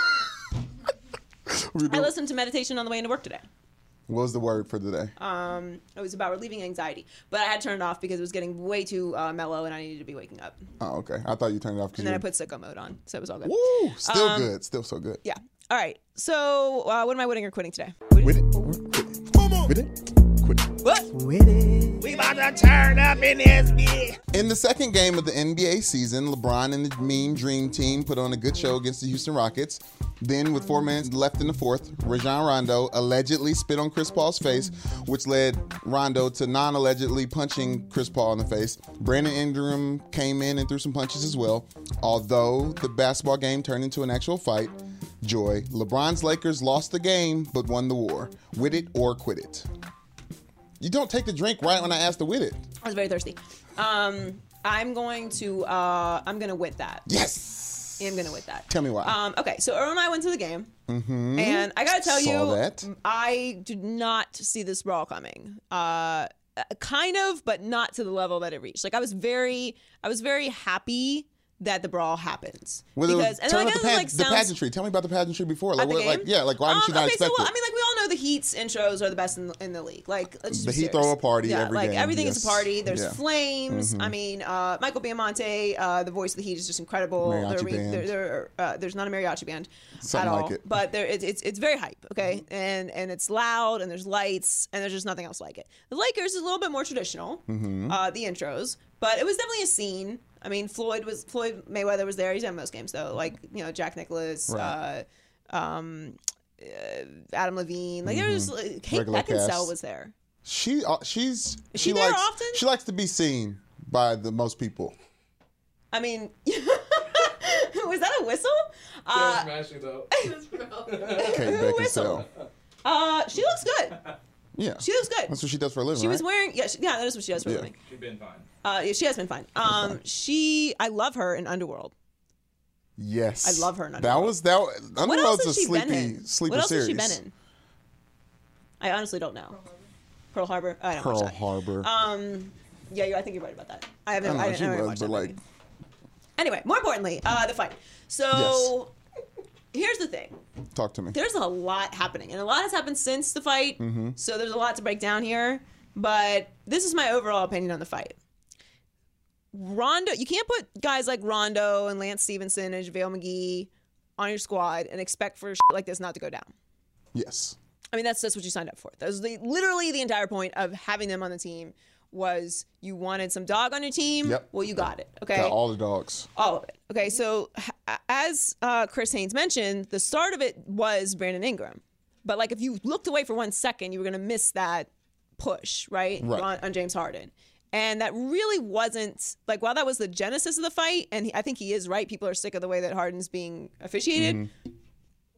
We I do- listened to meditation on the way into work today. What was the word for today? Um, it was about relieving anxiety, but I had to turn it off because it was getting way too uh, mellow, and I needed to be waking up. Oh, okay. I thought you turned it off. 'cause And then you I put sicko mode on, so it was all good. Woo! Still Um, good. Still so good. Yeah. All right. So, uh, what am I winning or quitting today? With it. With it. Quit it. What? We about to turn up in this bitch. In the second game of the N B A season, LeBron and the Mean Dream Team put on a good show against the Houston Rockets. Then, with four minutes left in the fourth, Rajon Rondo allegedly spit on Chris Paul's face, which led Rondo to non-allegedly punching Chris Paul in the face. Brandon Ingram came in and threw some punches as well. Although the basketball game turned into an actual fight, joy, LeBron's Lakers lost the game but won the war. With it or quit it. You don't take the drink right when I asked to with it. I was very thirsty. Um, I'm going to. Uh, I'm going to wit that. Yes. I'm going to wit that. Tell me why. Um, okay, so Earl and I went to the game, mm-hmm. and I gotta tell Saw you, that. I did not see this brawl coming. Uh, kind of, but not to the level that it reached. Like I was very, I was very happy that the brawl happens Well, it was- because, and tell I me guess about the, it pag- like the sounds. pageantry. Tell me about the pageantry before. Like, At the what, game? like, yeah, like why didn't you Um, not okay, expect so, it? I mean, like we all know the Heat's intros are the best in the, in the league. Like, let's just The be Heat serious. throw a party yeah, every like game, everything is yes. a party. There's Yeah. Mm-hmm. flames. I mean, uh, Michael Biamonte, uh, the voice of the Heat, is just incredible. Mariachi They're- band. they're- they're, uh, there's not a mariachi band Something at all, like it. but there, it's, it's it's very hype. Okay, and and it's loud and there's lights and there's just nothing else like it. The Lakers is a little bit more traditional. Mm-hmm. Uh, the intros, but it was definitely a scene. I mean, Floyd was Floyd Mayweather was there. He's in most games though. Like you know, Jack Nicklaus, Right. uh, um, uh, Adam Levine. Like there was like, Kate Regular Beckinsale cast. was there. She, uh, she's, Is she she there likes, often? she likes to be seen by the most people. I mean, was that a whistle? Uh, smashing though. Kate Beckinsale. uh, she looks good. Yeah, She looks good. that's what she does for a living. She was right? wearing yeah, she, yeah. That is what she does for a Yeah. living. She's been fine. Uh, yeah, she has been fine. Um, she, I love her in Underworld. Yes, I love her in That Underworld. was that. What else Underworld's a has she been sleepy, in? sleeper What else series. has she been in? I honestly don't know. Pearl Harbor. I don't Pearl watch that. Harbor. Um, yeah, you, I think you're right about that. I haven't. I don't know, I, she I haven't was, watched but that like, movie. Anyway, more importantly, uh, the fight. So here's the thing. talk to me. There's a lot happening, and a lot has happened since the fight. Mm-hmm. So there's a lot to break down here. But this is my overall opinion on the fight. Rondo, you can't put guys like Rondo and Lance Stevenson and JaVale McGee on your squad and expect for shit like this not to go down. Yes, I mean, that's that's what you signed up for. That was the, literally the entire point of having them on the team was you wanted some dog on your team. Yep. Well, you got it. Okay. got all the dogs. All of it. Okay, so h- as uh, Chris Haynes mentioned, the start of it was Brandon Ingram. But like if you looked away for one second, you were going to miss that push, right? Right. On, on James Harden. And that really wasn't, like, while that was the genesis of the fight, and he, I think he is right, people are sick of the way that Harden's being officiated. Mm-hmm.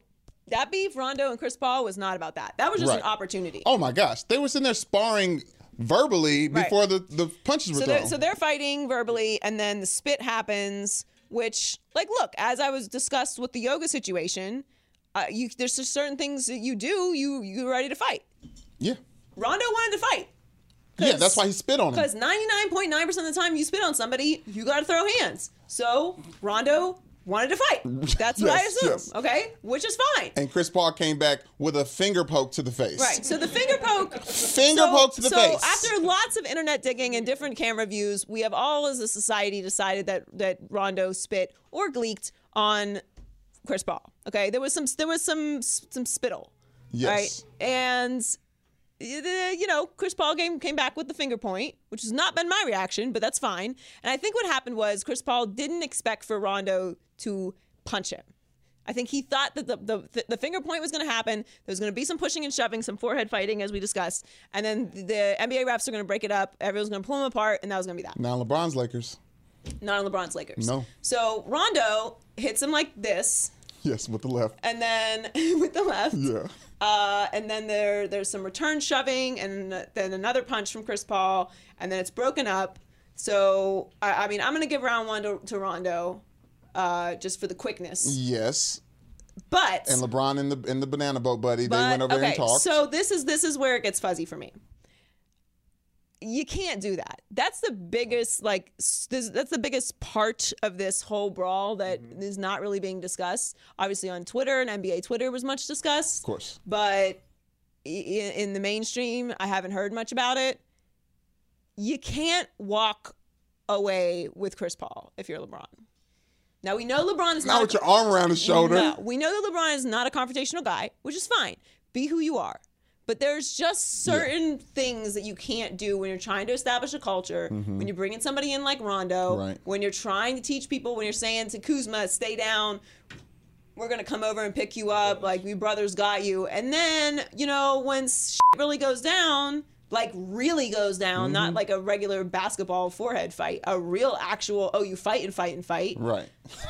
That beef, Rondo and Chris Paul, was not about that. That was just Right. an opportunity. Oh my gosh, they were sitting there sparring verbally Right. before the, the punches were So thrown. they're, so they're fighting verbally, and then the spit happens. Which, like, look, as I was discussed with the yoga situation, uh, you there's just certain things that you do. You you're ready to fight. yeah. Rondo wanted to fight. Yeah, that's why he spit on him. Because ninety-nine point nine percent of the time you spit on somebody, you got to throw hands. So Rondo wanted to fight. That's what I Yes, assume. yes. Okay, which is fine. And Chris Paul came back with a finger poke to the face. Right. So the finger poke. Finger so, poke to the so face. after lots of internet digging and different camera views, we have all as a society decided that that Rondo spit or gleeked on Chris Paul. Okay. There was some there was some some spittle. Yes. Right. And you know, Chris Paul came came back with the finger point, which has not been my reaction, but that's fine. And I think what happened was Chris Paul didn't expect for Rondo to punch him. I think he thought that the the, the finger point was going to happen. There was going to be some pushing and shoving, some forehead fighting, as we discussed, and then the N B A refs are going to break it up. Everyone's going to pull them apart, and that was going to be that. Now LeBron's Lakers. Not on LeBron's Lakers. No. So Rondo hits him like this, Yes, with the left. and then with the left. Yeah. Uh, and then there there's some return shoving, and then another punch from Chris Paul, and then it's broken up. So I, I mean, I'm going to give round one to, to Rondo, uh, just for the quickness. Yes. But And LeBron in the in the banana boat, buddy. but they went over okay, there and talked. so this is this is where it gets fuzzy for me. You can't do that. That's the biggest like s- this, that's the biggest part of this whole brawl that Mm-hmm. is not really being discussed. Obviously on Twitter and N B A Twitter was much discussed. Of course. But i- in the mainstream, I haven't heard much about it. You can't walk away with Chris Paul if you're LeBron. Now we know LeBron is Not not with your arm around his shoulder. No, we know that LeBron is not a confrontational guy, which is fine. Be who you are. But there's just certain things that you can't do when you're trying to establish a culture, when you're bringing somebody in like Rondo, Right. when you're trying to teach people, when you're saying to Kuzma, stay down, we're going to come over and pick you up, like, we brothers got you. And then, you know, when shit really goes down, like really goes down, not like a regular basketball forehead fight, a real actual, oh, you fight and fight and fight. Right.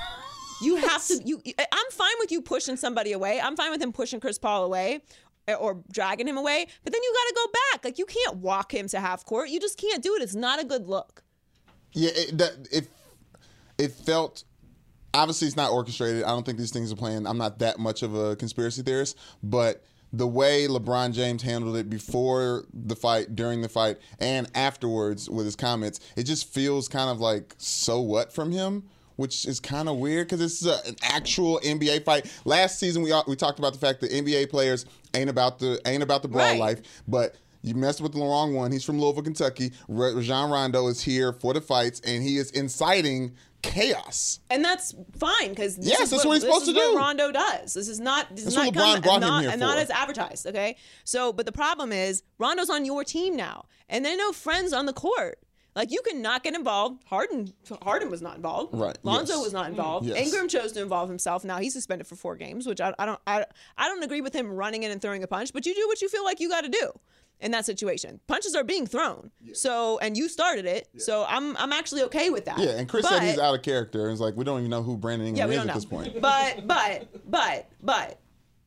You have to. You. I'm fine with you pushing somebody away. I'm fine with him pushing Chris Paul away or dragging him away. But then you got to go back. Like you can't walk him to half court. You just can't do it. It's not a good look. Yeah, it, that, it it felt obviously it's not orchestrated. I don't think these things are planned. I'm not that much of a conspiracy theorist, but the way LeBron James handled it before the fight, during the fight, and afterwards with his comments, it just feels kind of like so what from him, which is kind of weird because it's a, an actual N B A fight. Last season we we talked about the fact that N B A players ain't about the ain't about the brawl Right. life, but you messed with the wrong one. He's from Louisville, Kentucky. Ra- Rajon Rondo is here for the fights, and he is inciting chaos. And that's fine because Yes, that's what he's this supposed is to what do. Rondo does. This is not. This That's is what not LeBron come, brought and him not, here and not for. as advertised. Okay. So, but the problem is Rondo's on your team now, and there are no friends on the court. Like you can not get involved. Harden, Harden was not involved. Right, Lonzo yes. was not involved. Yes. Ingram chose to involve himself. Now he's suspended for four games, which I, I don't. I, I don't agree with him running in and throwing a punch. But you do what you feel like you got to do in that situation. Punches are being thrown. So, and you started it. So I'm, I'm actually okay with that. Yeah, and Chris but, said he's out of character. It's like we don't even know who Brandon Ingram Yeah, we is don't at know. this point. But, but, but, but,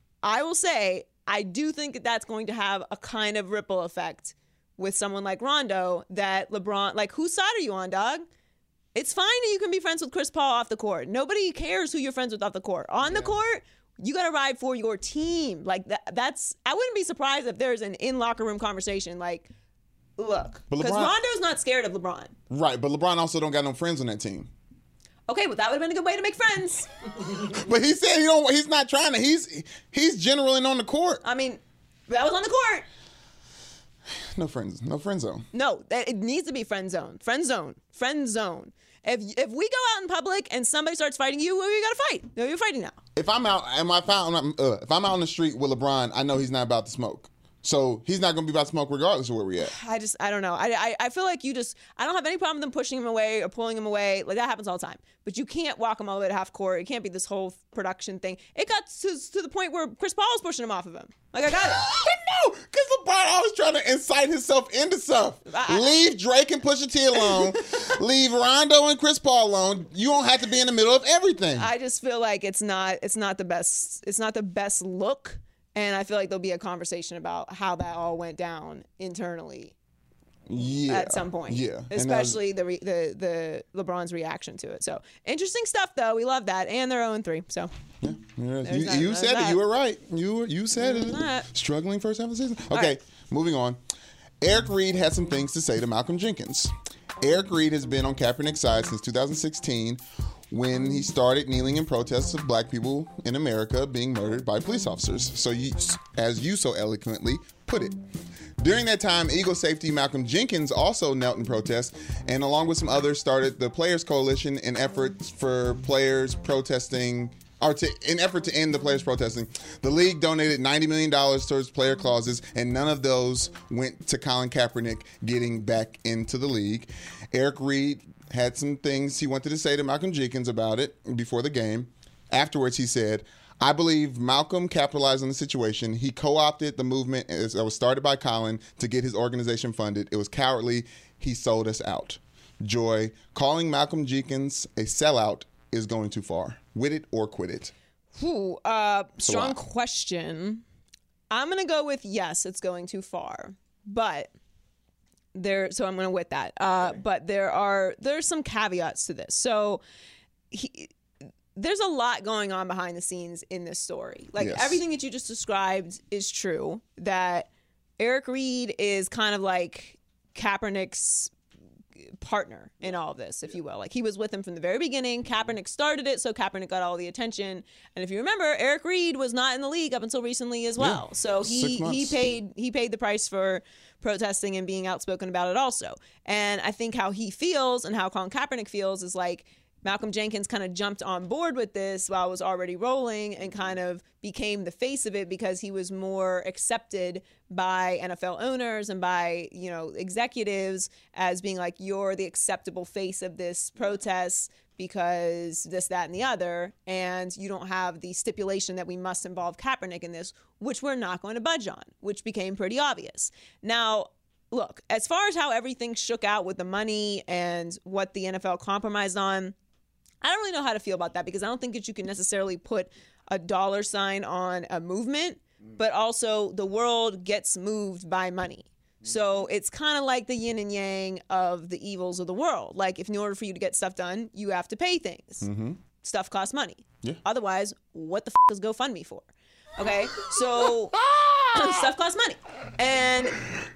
I will say I do think that that's going to have a kind of ripple effect with someone like Rondo. That LeBron, like, whose side are you on, dog? It's fine that you can be friends with Chris Paul off the court. Nobody cares who you're friends with off the court. On the court, you got to ride for your team. Like that. That's. I wouldn't be surprised if there's an in locker room conversation. Like, look, But because LeBron- Rondo's not scared of LeBron. Right, but LeBron also don't got no friends on that team. Okay, well that would have been a good way to make friends. But he said he don't. He's not trying to. He's he's generally on the court. I mean, that was on the court. No friends. No friend zone. No, that it needs to be friend zone. Friend zone. Friend zone. If if we go out in public and somebody starts fighting you, well, you got to fight. No, you're fighting now. If I'm out, am I found? Uh, if I'm out on the street with LeBron, I know he's not about to smoke. So he's not going to be about to smoke regardless of where we at. I just, I don't know. I, I, I feel like you just, I don't have any problem with them pushing him away or pulling him away. Like that happens all the time. But you can't walk him all the way to half court. It can't be this whole production thing. It got to, to the point where Chris Paul was pushing him off of him. Like I got it. No, because LeBron always trying to incite himself into stuff. I- Leave Drake and Pusha T alone. Leave Rondo and Chris Paul alone. You don't have to be in the middle of everything. I just feel like it's not, it's not the best, it's not the best look. And I feel like there'll be a conversation about how that all went down internally. Yeah. at some point. Yeah. And that was- Especially the, re- the the LeBron's reaction to it. So interesting stuff, though. We love that, and they're oh and three. So Yeah, you, that- you there's said it. that. You were right. You were, you said it. that. Struggling first half of the season. Okay, right. moving on. Eric Reed had some things to say to Malcolm Jenkins. Eric Reed has been on Kaepernick's side since two thousand sixteen when he started kneeling in protest of black people in America being murdered by police officers. So, you, as you so eloquently put it. During that time, Eagle safety Malcolm Jenkins also knelt in protest, and along with some others, started the Players Coalition in efforts for players protesting, or to, in effort to end the players protesting. The league donated ninety million dollars towards player clauses, and none of those went to Colin Kaepernick getting back into the league. Eric Reed had some things he wanted to say to Malcolm Jenkins about it before the game. Afterwards, he said, I believe Malcolm capitalized on the situation. He co-opted the movement that was started by Colin to get his organization funded. It was cowardly. He sold us out. Joy, calling Malcolm Jenkins a sellout is going too far. With it or quit it? Ooh, uh, a strong lot. question. I'm gonna go with yes. It's going too far, but there. So I'm gonna with that. Uh, but there are there's some caveats to this. So he. There's a lot going on behind the scenes in this story. Like Yes. everything that you just described is true. That Eric Reed is kind of like Kaepernick's partner in all of this, if you will. Like he was with him from the very beginning. Kaepernick started it, so Kaepernick got all the attention. And if you remember, Eric Reed was not in the league up until recently as well. Yeah, So six he he months. paid he paid the price for protesting and being outspoken about it also. And I think how he feels and how Colin Kaepernick feels is like Malcolm Jenkins kind of jumped on board with this while it was already rolling and kind of became the face of it because he was more accepted by N F L owners and by, you know, executives as being like, you're the acceptable face of this protest because this, that, and the other. And you don't have the stipulation that we must involve Kaepernick in this, which we're not going to budge on, which became pretty obvious. Now, look, as far as how everything shook out with the money and what the N F L compromised on, I don't really know how to feel about that because I don't think that you can necessarily put a dollar sign on a movement, but also the world gets moved by money. So it's kind of like the yin and yang of the evils of the world. Like if in order for you to get stuff done, you have to pay things. Mm-hmm. Stuff costs money. Yeah. Otherwise, what the f- is GoFundMe for? Okay, so stuff costs money, and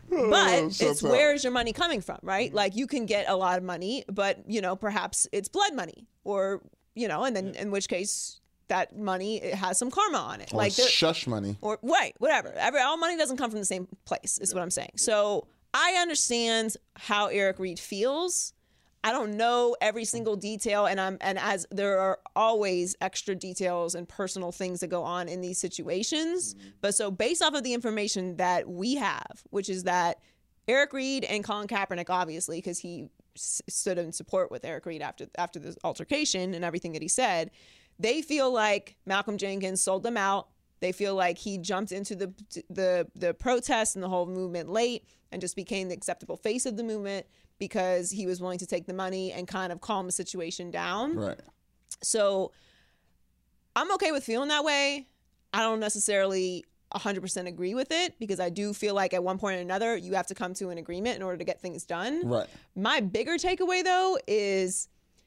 but shut it's up. where is your money coming from, right? Like you can get a lot of money, but you know perhaps it's blood money, or you know, and then in which case that money it has some karma on it, Or like there- shush money. or right, whatever. Every all money doesn't come from the same place, is what I'm saying. So I understand how Eric Reed feels. I don't know every single detail, and I'm and as there are always extra details and personal things that go on in these situations. But so based off of the information that we have, which is that Eric Reed and Colin Kaepernick, obviously, because he s- stood in support with Eric Reed after after the altercation and everything that he said, they feel like Malcolm Jenkins sold them out. They feel like he jumped into the the the protest and the whole movement late and just became the acceptable face of the movement because he was willing to take the money and kind of calm the situation down. Right. So I'm okay with feeling that way. I don't necessarily one hundred percent agree with it because I do feel like at one point or another you have to come to an agreement in order to get things done. Right. My bigger takeaway though is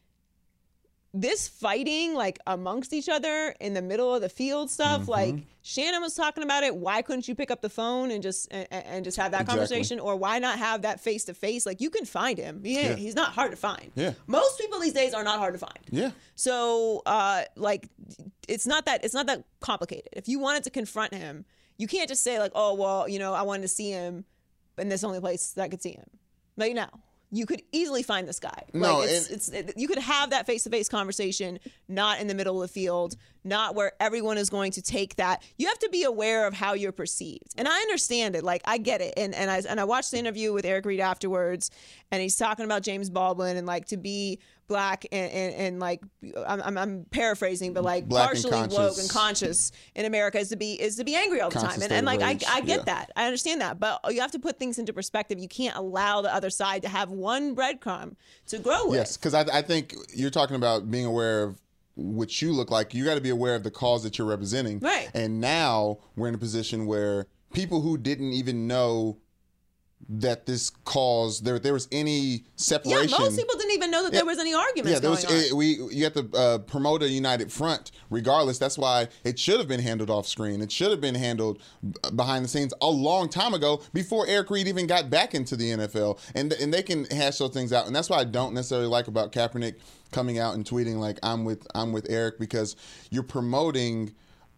this fighting like amongst each other in the middle of the field stuff. Mm-hmm. Like Shannon was talking about it. Why couldn't you pick up the phone and just and, and just have that Exactly. conversation, or why not have that face to face? Like you can find him. He, Yeah. He's not hard to find. Yeah. Most people these days are not hard to find. Yeah. So, uh, like, it's not that it's not that complicated. If you wanted to confront him, you can't just say like, "Oh, well, you know, I wanted to see him, and this is the only place that I could see him." Like, no, you could easily find this guy. No, like, it's, and- it's it, you could have that face-to-face conversation, not in the middle of the field, not where everyone is going to take that. You have to be aware of how you're perceived, and I understand it. Like, I get it, and and I and I watched the interview with Eric Reed afterwards, and he's talking about James Baldwin and like to be black and, and, and like I'm, I'm, I'm paraphrasing, but like Black and partially woke conscious. and conscious in America is to be is to be angry all the Conscious time, and, state and of like I, rage. I get Yeah. that, I understand that, but you have to put things into perspective. You can't allow the other side to have one breadcrumb to grow with. Yes, because I, I think you're talking about being aware of what you look like. You got to be aware of the cause that you're representing. Right. And now we're in a position where people who didn't even know that this caused there there was any Yeah, separation. most people didn't even know that Yeah. there was any arguments Yeah, there going was. on. It, we you have to uh, promote a united front, regardless. That's why it should have been handled off screen. It should have been handled b- behind the scenes a long time ago, before Eric Reed even got back into the N F L. And and they can hash those things out. And that's what I don't necessarily like about Kaepernick coming out and tweeting like I'm with I'm with Eric, because you're promoting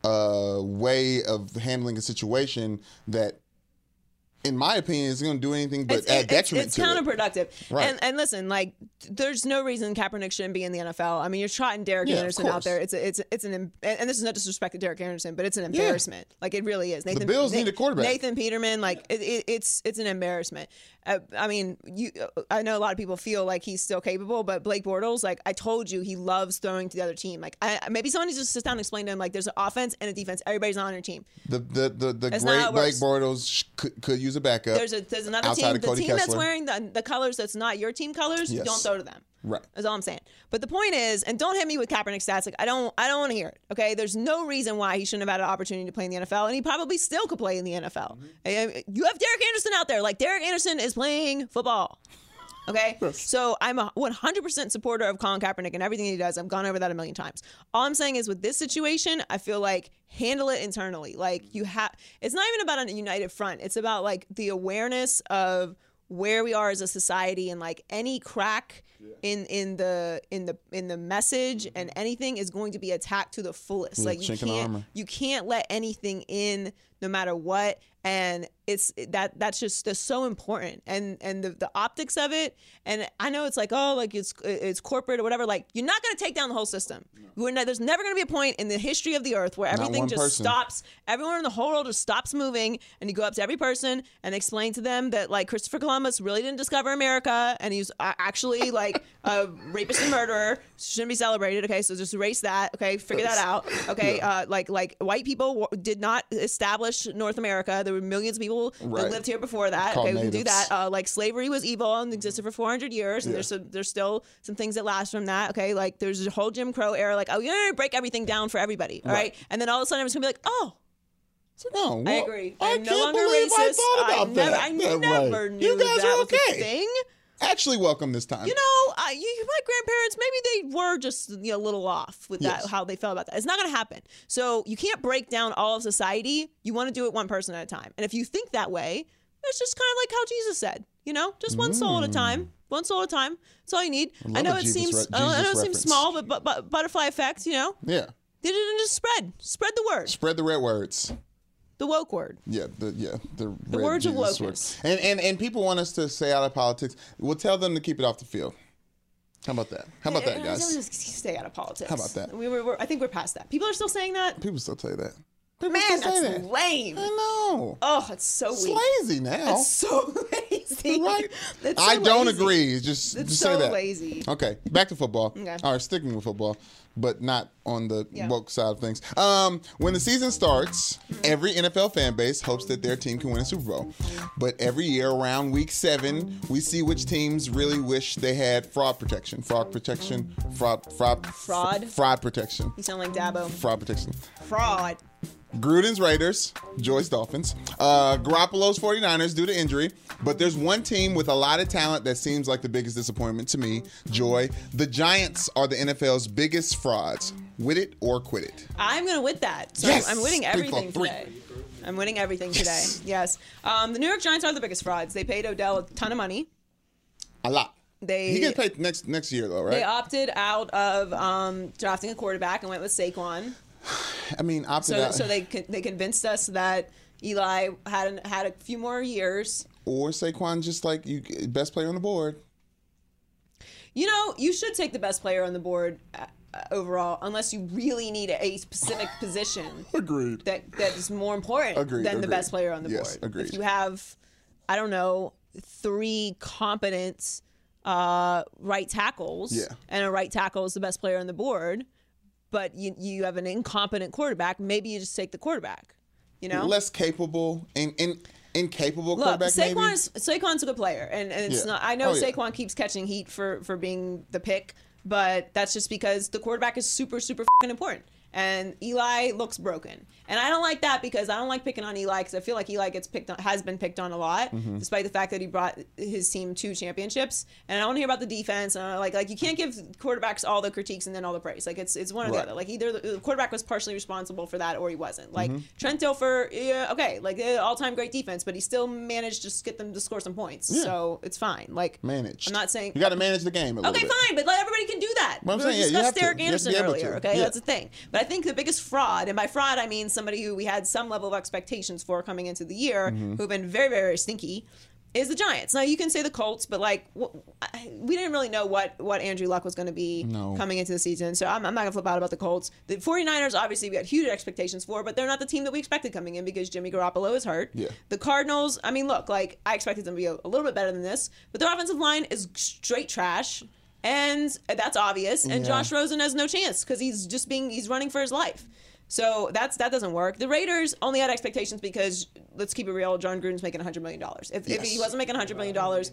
a way of handling a situation that, in my opinion, is going to do anything but It's, add it's, detriment it's to it. counterproductive. Right. And and listen, like, there's no reason Kaepernick shouldn't be in the N F L. I mean, you're trotting Derek Yeah, of Anderson out course. there. It's a, it's a, it's an em- and this is no disrespect to Derek Anderson, but it's an embarrassment. Like, it really is. Nathan, Bills Na- need a quarterback. Nathan Peterman, like, it, it, it's it's an embarrassment. Uh, I mean, you. I know a lot of people feel like he's still capable, but Blake Bortles, like I told you, he loves throwing to the other team. Like, I, maybe someone needs to sit down and explain to him, like, there's an offense and a defense. Everybody's on your team. The the the, the That's not great how it Blake works. Bortles sh- could, could use a backup. There's a there's another outside team. of The Cody team that's Kessler. wearing the, the colors that's not your team colors, Yes. don't throw to them. Right. That's all I'm saying. But the point is, and don't hit me with Kaepernick stats. Like I don't, I don't want to hear it. Okay, there's no reason why he shouldn't have had an opportunity to play in the N F L, and he probably still could play in the N F L. Mm-hmm. And you have Derek Anderson out there. Like Derek Anderson is playing football. Okay, so I'm a one hundred percent supporter of Colin Kaepernick and everything he does. I've gone over that a million times. All I'm saying is with this situation, I feel like handle it internally. Like you have, it's not even about a united front. It's about like the awareness of where we are as a society, and like any crack in in the in the in the message and anything is going to be attacked to the fullest. Yeah, like you chink in the can't armor. you can't let anything in no matter what. And it's that that's just that's so important, and and the, the optics of it. And I know it's like, oh, like it's it's corporate or whatever. Like you're not going to take down the whole system. We're not, there's never going to be a point in the history of the earth where everything one just person. stops. Everyone in the whole world just stops moving, and you go up to every person and explain to them that like Christopher Columbus really didn't discover America, and he's uh, actually like a rapist and murderer. Shouldn't be celebrated. Okay, so just erase that. Okay, figure that out. Okay, uh, like like white people w- did not establish North America. There were millions of people Right. that lived here before that. Called okay, we can do natives. that. Uh, like slavery was evil and existed for four hundred years, and Yeah. there's some, there's still some things that last from that. Okay, like there's a whole Jim Crow era. Like oh, you're gonna break everything down for everybody. All right, Right. and then all of a sudden everyone's gonna be like, oh. So, no, I well, agree. I I'm no can't longer believe racist. I thought about I that. never, I that never way. knew You guys that are was okay. a thing. Actually, welcome this time. You know, I, you, my grandparents, maybe they were just you know, a little off with that, Yes. how they felt about that. It's not going to happen. So you can't break down all of society. You want to do it one person at a time. And if you think that way, it's just kind of like how Jesus said, you know, just one soul at a time. One soul at a time. That's all you need. love I know a it Jesus seems, re- I know it Jesus seems reference. small, but, but, but butterfly effect, you know, yeah. did it and just spread, spread the word, Spread the red words. the woke word. Yeah, the yeah the, The red words of Jesus wokeness. words. And and and people want us to stay out of politics. We'll tell them to keep it off the field. How about that? How about that, Eh, guys? Just stay out of politics. How about that? We were, we're, I think we're past that. People are still saying that. People still say that. People Man, still say that's that. lame. I know. Oh, it's so It's weak. lazy now. That's so lazy. Right? That's so I don't lazy. agree. Just, It's just so say that. lazy. Okay, back to football. Okay. All right, sticking with football, but not on the Yeah. woke side of things. Um, when the season starts, every N F L fan base hopes that their team can win a Super Bowl. But every year around week seven, we see which teams really wish they had fraud protection. Fraud protection. Fraud. Fraud. Fraud? f- fraud protection. You sound like Dabo. Fraud protection. Fraud. Gruden's Raiders, Joy's Dolphins, uh, Garoppolo's 49ers due to injury. But there's one team with a lot of talent that seems like the biggest disappointment to me, Joy. The Giants are the N F L's biggest frauds. Wit it or quit it. I'm going to win that. So Yes! I'm winning Three, everything four, three. today. I'm winning everything Yes. today. Yes. Um, the New York Giants are the biggest frauds. They paid Odell a ton of money. A lot. They He gets paid next next year though, They right? opted out of um, drafting a quarterback and went with Saquon. I mean, opted So, out. so they con- they convinced us that Eli had had a few more years. or Saquon just like you, best player on the board. You know, you should take the best player on the board uh, uh, overall, unless you really need a specific position Agreed. that that is more important Agreed, than the agreed. best player on the Yes, board. agreed. If you have, I don't know, three competent uh, right tackles, Yeah. and a right tackle is the best player on the board, but you you have an incompetent quarterback, maybe you just take the quarterback. You know, Less capable and, and incapable Look, quarterback. Saquon maybe. is Saquon's a good player, and, and it's Yeah. not. I know Oh, yeah. Saquon keeps catching heat for for being the pick, but that's just because the quarterback is super super fucking important. And Eli looks broken. And I don't like that because I don't like picking on Eli because I feel like Eli gets picked on, has been picked on a lot, Mm-hmm. despite the fact that he brought his team to championships. And I want to hear about the defense. And I like, like you can't give quarterbacks all the critiques and then all the praise. Like it's it's one or the Right. other. Like either the quarterback was partially responsible for that or he wasn't. Like Mm-hmm. Trent Dilfer, yeah, okay, like uh, all-time great defense, but he still managed to get them to score some points. Yeah. So it's fine. Like Managed. I'm not saying You got to manage the game a little Okay, bit. fine, but like everybody can do that. But I'm we saying, yeah, you discussed have to. Derek You have to Anderson be able earlier. to. Okay, Yeah. that's the thing. But I think the biggest fraud, and by fraud I mean somebody who we had some level of expectations for coming into the year, Mm-hmm. who've been very, very stinky, is the Giants. Now you can say the Colts, but like wh- I- we didn't really know what what Andrew Luck was going to be No. coming into the season, so I'm, I'm not going to flip out about the Colts. The 49ers, obviously, we had huge expectations for, but they're not the team that we expected coming in because Jimmy Garoppolo is hurt. Yeah. The Cardinals, I mean, look, like I expected them to be a, a little bit better than this, but their offensive line is straight trash. And that's obvious. And Yeah. Josh Rosen has no chance because he's just being he's running for his life. So that's that doesn't work. The Raiders only had expectations because let's keep it real. John Gruden's making a hundred million dollars. If, if he Yes. wasn't making a hundred million dollars,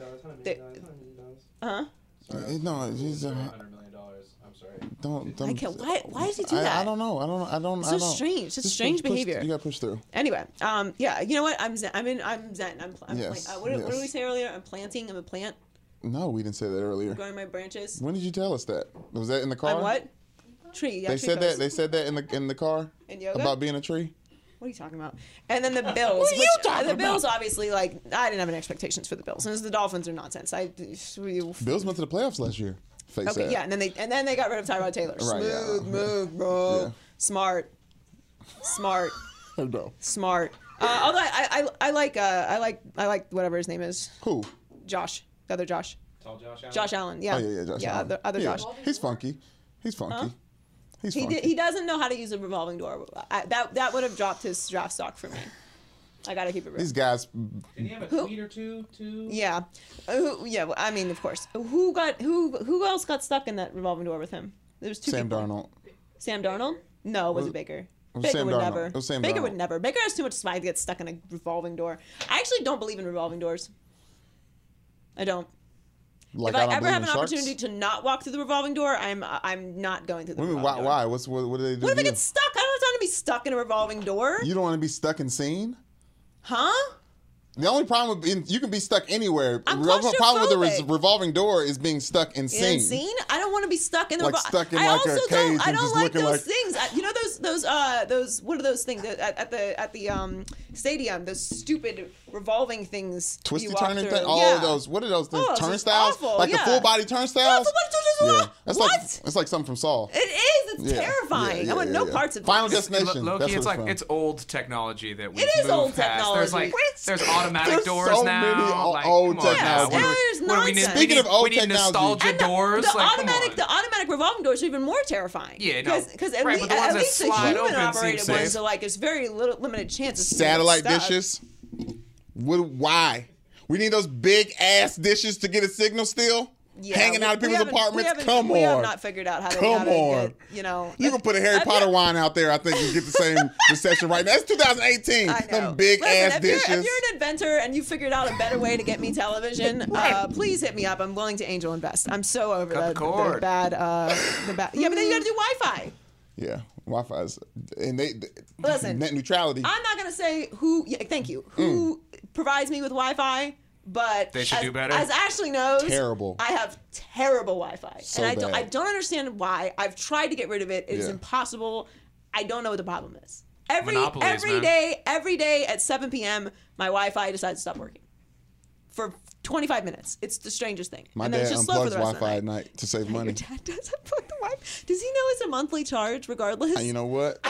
uh huh. Uh, No, he's, uh, hundred million dollars. I'm sorry. don't, don't. I can't. Why? Why does he do I, that? I don't know. I don't. I don't. It's I so don't. strange. It's Just strange push- behavior. You got to push through. Anyway, um, yeah. You know what? I'm zen. I'm in. I'm zen. I'm. I'm Yes, plant- uh, what, did, what did yes. we say earlier? I'm planting. I'm a plant. No, we didn't say that earlier. Growing my branches. When did you tell us that? Was that in the car? I'm what? Tree. Yeah, They tree said pose. that. They said that in the in the car In yoga? about being a tree. What are you talking about? And then the Bills. What are you which, talking the Bills, obviously, like I didn't have any expectations for the Bills. And the Dolphins are nonsense. I. We, Bills went to the playoffs last year. Face okay, that. yeah, and then they and then they got rid of Tyrod Taylor. Right, yeah. Smooth move, bro. Yeah. Smart, smart, No. smart. Uh, although I, I, I like uh, I like I like whatever his name is, Who? Josh, the other Josh, Tall Josh Allen. Josh Allen. Yeah, Oh yeah, yeah, Josh. yeah, Allen. other, other Yeah, Josh. He's funky. He's funky. He's He funky. did, he doesn't know how to use a revolving door. I, that that would have dropped his draft stock for me. I gotta keep it real. These guys. Didn't he have a Who- tweet or two? Too? Yeah, uh, who, yeah. well, I mean, of course. Who got who? Who else got stuck in that revolving door with him? There was two. Sam people. Darnold. Sam Darnold? No, it was Was- it Baker? was Baker Sam would Darnold. never. It was Sam Baker Darnold. would never. Baker has too much swag to get stuck in a revolving door. I actually don't believe in revolving doors. I don't. Like if I, don't ever believe have in an sharks? opportunity to not walk through the revolving door, I'm I'm not going through the What do you mean, revolving why? door. Why? What's what? What do they do? What if to I you? get stuck? I don't have time to be stuck in a revolving door. You don't want to be stuck in scene. Huh? The only problem with being, you can be stuck anywhere. I'm the only problem with the res- claustrophobic. revolving door is being stuck in In scene. scene? I don't want to be stuck in the Like revol- stuck in I like a also cage don't. I and don't just like looking those like- things. I- You know those those uh those what are those things that at, at the at the um stadium? Those stupid revolving things. Twisty you walk turning through. thing. All yeah. of those. What are those things? Oh, it's just turnstiles? awful, Like yeah. the full body turnstiles? Yeah, full body turnstiles. Yeah. That's What? like that's like something from Saw. It is. It's Yeah, terrifying. yeah, yeah, I want yeah, no yeah. parts of Final this. Destination. Loki, That's it's what like from. it's old technology that we It is moved old past. There's like technology. there's automatic There's doors so now. many o- like, old come on now. technology. What do we- There's what do we need? nonsense. We Speaking need, of old we need technology- nostalgia And the, doors. the like, come automatic, on. the automatic revolving doors are even more terrifying. Yeah, no. because at, Right, le- but the ones at that least the slide human open seem operated ones safe. are like there's very little limited chance. of Satellite getting stuck. dishes. What? Why? We need those big ass dishes to get a signal still. Yeah, Hanging we- out at we people's haven't- we apartments. haven't- Come we have on. not figured out how to, Come how to on. get, you know. You can put a Harry Have Potter you- wine out there, I think you get the same reception right now. It's two thousand eighteen. I know. Them big Listen, ass if you're, dishes. if you're an inventor and you figured out a better way to get me television, uh, please hit me up. I'm willing to angel invest. I'm so over Cut the that cord. the bad, uh, the bad. Yeah, but then you got to do Wi-Fi. Yeah, Wi-Fi is, and they Listen, net neutrality. I'm not gonna say who. Yeah, thank you. Who provides me with Wi-Fi? But They should as, do better. As Ashley knows, Terrible. I have terrible Wi-Fi, So and I don't. bad. I don't understand why. I've tried to get rid of it. It is Yeah. impossible. I don't know what the problem is. Every Monopolies, every man. day, every day at seven p.m., my Wi-Fi decides to stop working for twenty-five minutes. It's the strangest thing. My and then dad it's just slow for unplugs the rest of the Wi-Fi at night. night to save Your money. dad does unplug the Wi-Fi. Does he know it's a monthly charge regardless? And you know what?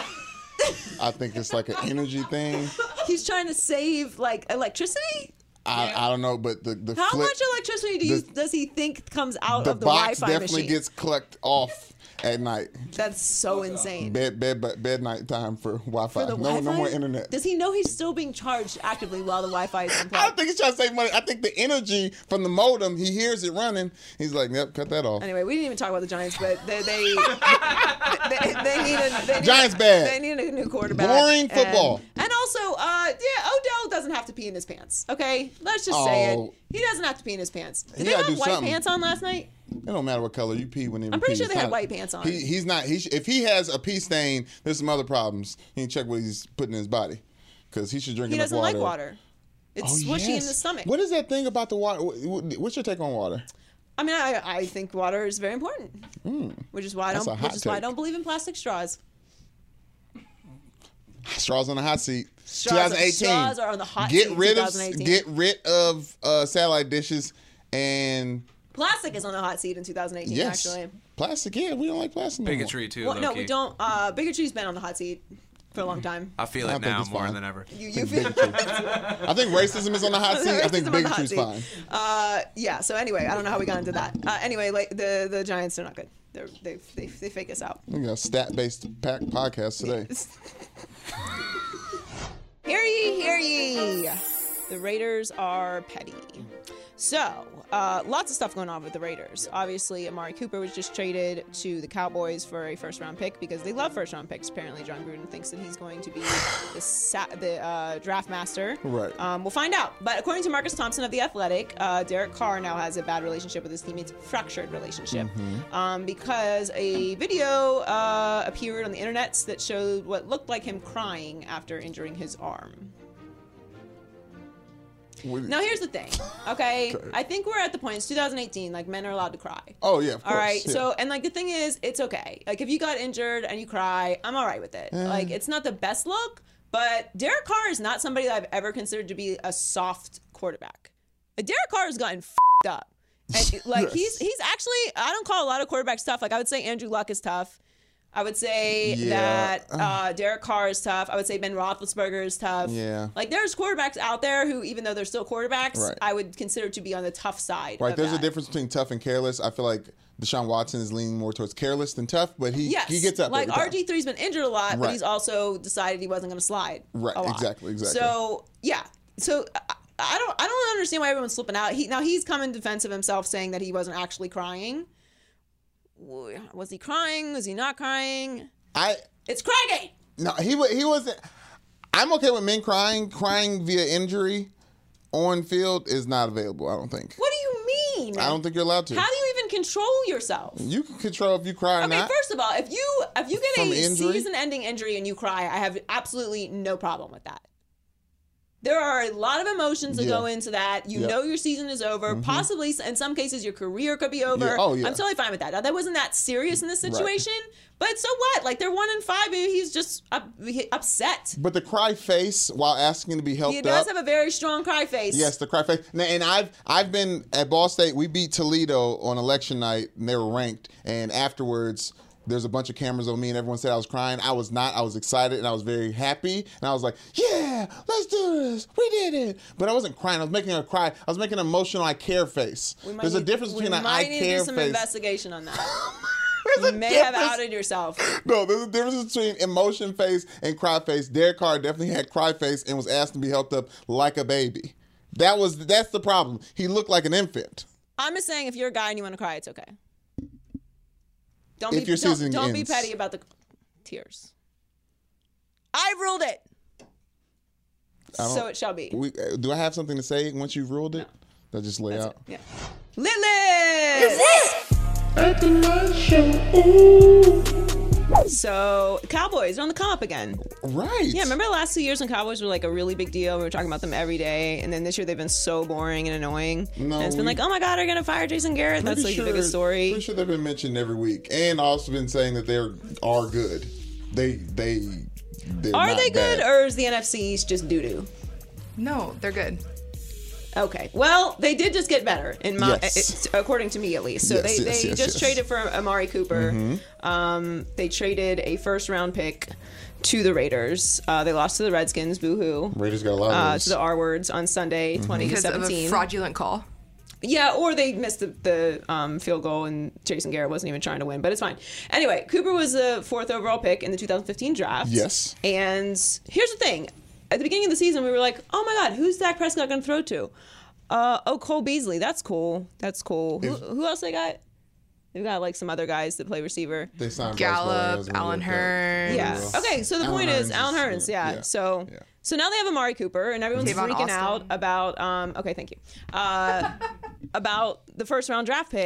I think it's like an energy thing. He's trying to save like electricity. I, I don't know, but the the How flip, much electricity do you, the- does he think comes out the of the box Wi-Fi definitely machine? gets clicked off at night. That's so insane. Bed bed bed, bed night time for Wi-Fi. For the no Wi-Fi? no more internet. Does he know he's still being charged actively while the Wi-Fi is I unplugged? don't think he's trying to save money. I think the energy from the modem, he hears it running. He's like, "Yep, cut that off." Anyway, we didn't even talk about the Giants, but they they they, they need a they need Giants a, bad. They need a new quarterback. Boring football. And, and also, uh, yeah, Odell doesn't have to pee in his pants. Okay, let's just say it. Oh. He doesn't have to pee in his pants. Did He they gotta have do white something. pants on last night? It don't matter what color you pee when they I'm pretty pee. sure they It's had not- white pants on. He, he's not. He sh- if he has a pee stain, there's some other problems. He can check what he's putting in his body, because he should drink He enough doesn't water. like water. It's Oh, swishy in yes. the stomach. What is that thing about the water? wh- wh- What's your take on water? I mean, I, I think water is very important, which is why I That's don't a hot which is why I take. don't believe in plastic straws. Straws on the hot seat. Straws- twenty eighteen. straws are on the hot get seat in rid of twenty eighteen. get rid of uh, satellite dishes and Plastic is on the hot seat in twenty eighteen. yes, Actually, plastic. Yeah, we don't like plastic. No more. Bigotry too. well, no, low-key. we don't. Uh, bigotry's been on the hot seat for a long time. I feel I it think now it's more fine. than ever. You, you feel? I think racism is on the hot seat. I think Racism on the hot bigotry's seat. fine. Uh, yeah. So anyway, I don't know how we got into that. Uh, anyway, like the the Giants are not good. They're, they they they fake us out. We got a stat-based pack podcast today. Hear ye, hear ye. The Raiders are petty. So, uh, lots of stuff going on with the Raiders. Obviously, Amari Cooper was just traded to the Cowboys for a first-round pick because they love first-round picks. Apparently, John Gruden thinks that he's going to be the, sa- the uh, draft master. Right. Um, we'll find out. But according to Marcus Thompson of The Athletic, uh, Derek Carr now has a bad relationship with his teammates, fractured relationship, um, because a video uh, appeared on the internet that showed what looked like him crying after injuring his arm. Now here's the thing, okay? Okay. I think we're at the point. It's two thousand eighteen. Like, men are allowed to cry. Oh yeah, of course. All right. yeah. So, and like the thing is, it's okay. Like, if you got injured and you cry, I'm all right with it. Like, it's not the best look, but Derek Carr is not somebody that I've ever considered to be a soft quarterback. Derek Carr has gotten f***ed up, and like Yes. he's he's actually, I don't call a lot of quarterbacks tough. Like, I would say Andrew Luck is tough. I would say Yeah. that uh, Derek Carr is tough. I would say Ben Roethlisberger is tough. Yeah. Like, there's quarterbacks out there who, even though they're still quarterbacks, Right. I would consider to be on the tough side. Right, of there's that. a difference between tough and careless. I feel like Deshaun Watson is leaning more towards careless than tough, but he Yes. he gets up Like, every time. R G three's been injured a lot, but Right. he's also decided he wasn't going to slide. Right, a lot. exactly, exactly. So, yeah. So, I, I don't I don't understand why everyone's slipping out. He Now, he's come in defense of himself, saying that he wasn't actually crying. Was he crying? Was he not crying? I It's Crygate! no, he wa- he wasn't. I'm okay with men crying. Crying via injury on field is not available. I don't think. What do you mean? I don't think you're allowed to. How do you even control yourself? You can control if you cry or Okay, not. first of all, if you if you get From a injury? season-ending injury and you cry, I have absolutely no problem with that. There are a lot of emotions that Yeah. go into that. You Yep. know your season is over. Possibly, in some cases, your career could be over. Yeah. Oh, yeah. I'm totally fine with that. Now, that wasn't that serious in this situation, but so what? Like, they're one and five. Maybe he's just up, upset. But the cry face while asking to be helped He up. does have a very strong cry face. Yes, the cry face. Now, and I've I've been at Ball State. We beat Toledo on election night, and they were ranked. And afterwards, there's a bunch of cameras on me, and everyone said I was crying. I was not. I was excited, and I was very happy. And I was like, "Yeah, let's do this. We did it." But I wasn't crying. I was making a cry. I was making an emotional I care face. We might There's a need- difference between we an might I need to care do some face. investigation on that. There's You a may have difference- outed yourself. No, there's a difference between emotion face and cry face. Derek Carr definitely had cry face and was asked to be helped up like a baby. That was that's the problem. He looked like an infant. I'm just saying, if you're a guy and you want to cry, it's okay. Don't If be your don't, season don't be ends. petty about the tears. I've ruled it, I don't- so it shall be. We, uh, do I have something to say once you've ruled it? I'll just lay out. Yeah. Lilith! So, Cowboys are on the come up again. Right. Yeah, remember the last two years when Cowboys were like a really big deal? We were talking about them every day, and then this year they've been so boring and annoying. No, and it's been we- like, oh my god, they're gonna fire Jason Garrett. That's Pretty like sure- the biggest story. Pretty sure they've been mentioned every week, and also been saying that they're are good. They they they're Are not they good, bad. or is the N F C East just doo doo? No, they're good. Okay. Well, they did just get better, in my, Yes. it, according to me at least. So Yes, they, yes, they yes, just yes. traded for Amari Cooper. Um, they traded a first round pick to the Raiders. Uh, they lost to the Redskins. Boo hoo. Raiders got a lot of Uh, those. to the R words on Sunday, twenty to Because of a seventeen. fraudulent call. Yeah, or they missed the, the um, field goal and Jason Garrett wasn't even trying to win, but it's fine. Anyway, Cooper was the fourth overall pick in the two thousand fifteen draft. Yes. And here's the thing. At the beginning of the season, we were like, oh my God, who's Dak Prescott going to throw to? Uh, oh, Cole Beasley. That's cool. That's cool. Who, who else they got? They've got like some other guys that play receiver. They signed Bryce Gallup, Williams, Alan Williams, Hearns. Yeah. Well, Okay. So the Alan point Hearns is, is- Alan Hearns. Yeah. yeah, So yeah. so now they have Amari Cooper, and everyone's Tavon freaking out Austin. about. Um, okay, thank you. Uh, about the first round draft pick.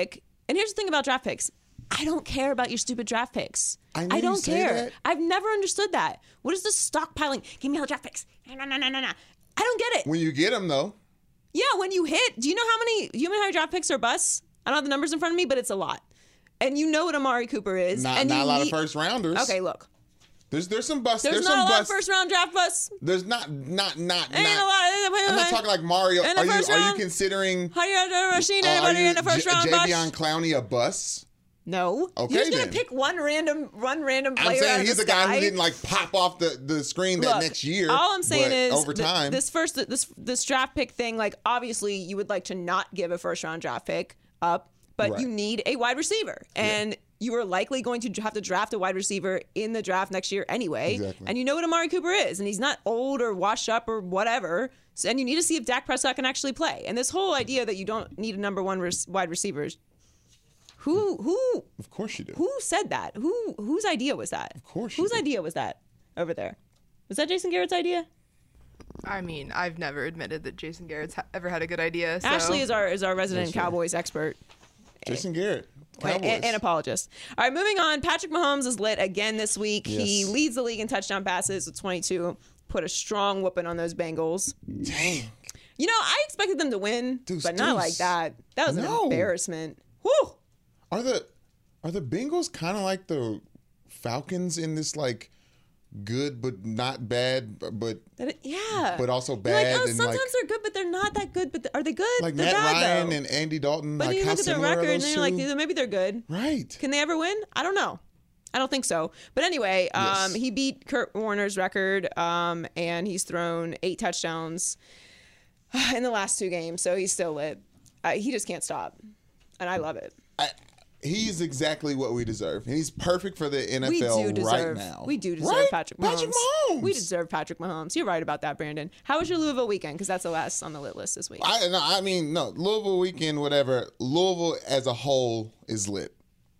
And here's the thing about draft picks. I don't care about your stupid draft picks. I know you don't say care. that. I've never understood that. What is this stockpiling? Give me all the draft picks. No, no, no, no, no. I don't get it. When you get them, though. Yeah, when you hit, do you know how many, do you know how many draft picks are busts? I don't have the numbers in front of me, but it's a lot. And you know what Amari Cooper is. Not, and not you a lot need, of first rounders. Okay, look. There's there's some busts. There's, There's, not some a lot busts. of first round draft busts. There's not not not Ain't not. a lot. I'm not talking like Mario. In the Are you first are you round? considering? Have you ever seen uh, are anybody you in the first J- round Javion bust? Clowney a bust? No. Okay, You're just gonna then. pick one random one random I'm player out saying of he's the the guy sky? who didn't like pop off the, the screen that Look, next year. All I'm saying but is over th- time. this first this this draft pick thing, like obviously you would like to not give a first round draft pick up, but Right. you need a wide receiver. And you are likely going to have to draft a wide receiver in the draft next year anyway. Exactly. And you know what Amari Cooper is, and he's not old or washed up or whatever. So, and you need to see if Dak Prescott can actually play. And this whole idea that you don't need a number one res- wide receiver is who who Of course you do. who said that? Who whose idea was that? Of course you Whose do. idea was that over there? Was that Jason Garrett's idea? I mean, I've never admitted that Jason Garrett's ha- ever had a good idea. So. Ashley is our is our resident That's right. Cowboys expert. Jason Garrett. Right, Cowboys. and, and apologist. All right, moving on. Patrick Mahomes is lit again this week. He Yes. leads the league in touchdown passes with twenty-two. Put a strong whooping on those Bengals. Dang. You know, I expected them to win, Deuce, but not deuce. like that. That was No. an embarrassment. Whew. Are the are the Bengals kind of like the Falcons in this like good but not bad but That it- yeah. But also You're like, bad oh, and, sometimes like- they're good, but they're not that good. But th- are they good? like they're Matt bad, Ryan though. and Andy Dalton? But like you how look at their similar are record, and those then you're like, two? maybe they're good. Right. Can they ever win? I don't know. I don't think so. But anyway, um, Yes. he beat Kurt Warner's record, um, and he's thrown eight touchdowns in the last two games. So he's still lit. Uh, he just can't stop, and I love it. I, he's exactly what we deserve. And he's perfect for the N F L We do deserve. right now. We do deserve Right? Patrick Mahomes. Patrick Mahomes. We deserve Patrick Mahomes. You're right about that, Brandon. How was your Louisville weekend? Because that's the last on the lit list this week. I no, I mean no Louisville weekend, whatever. Louisville as a whole is lit.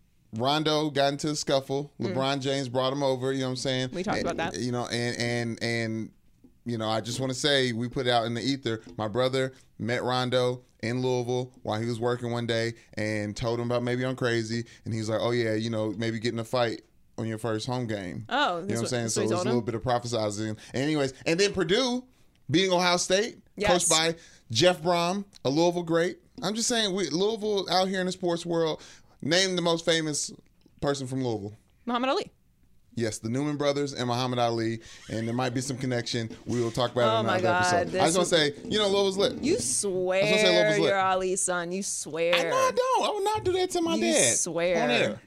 Rondo got into a scuffle. LeBron James brought him over. You know what I'm saying? Mm. We talked And, about that. You know, and and and you know, I just want to say we put it out in the ether. My brother met Rondo in Louisville while he was working one day and told him about maybe I'm crazy, and he was like, "Oh yeah, you know, maybe get in a fight on your first home game." Oh, you know that's what I'm what- saying? that's So what he it was a told little him? bit of prophesizing. Anyways, and then Purdue beating Ohio State, Yes. coached by Jeff Brom, a Louisville great. I'm just saying, we, Louisville out here in the sports world. Name the most famous person from Louisville. Muhammad Ali. Yes, the Newman brothers and Muhammad Ali, and there might be some connection. We will talk about Oh it in my another God, episode. I just want to say, you know, Louisville's lit. You gonna say swear Louisville's lit. you're Ali's son. You swear. I know I don't. I would not do that to my You dad. swear. On air.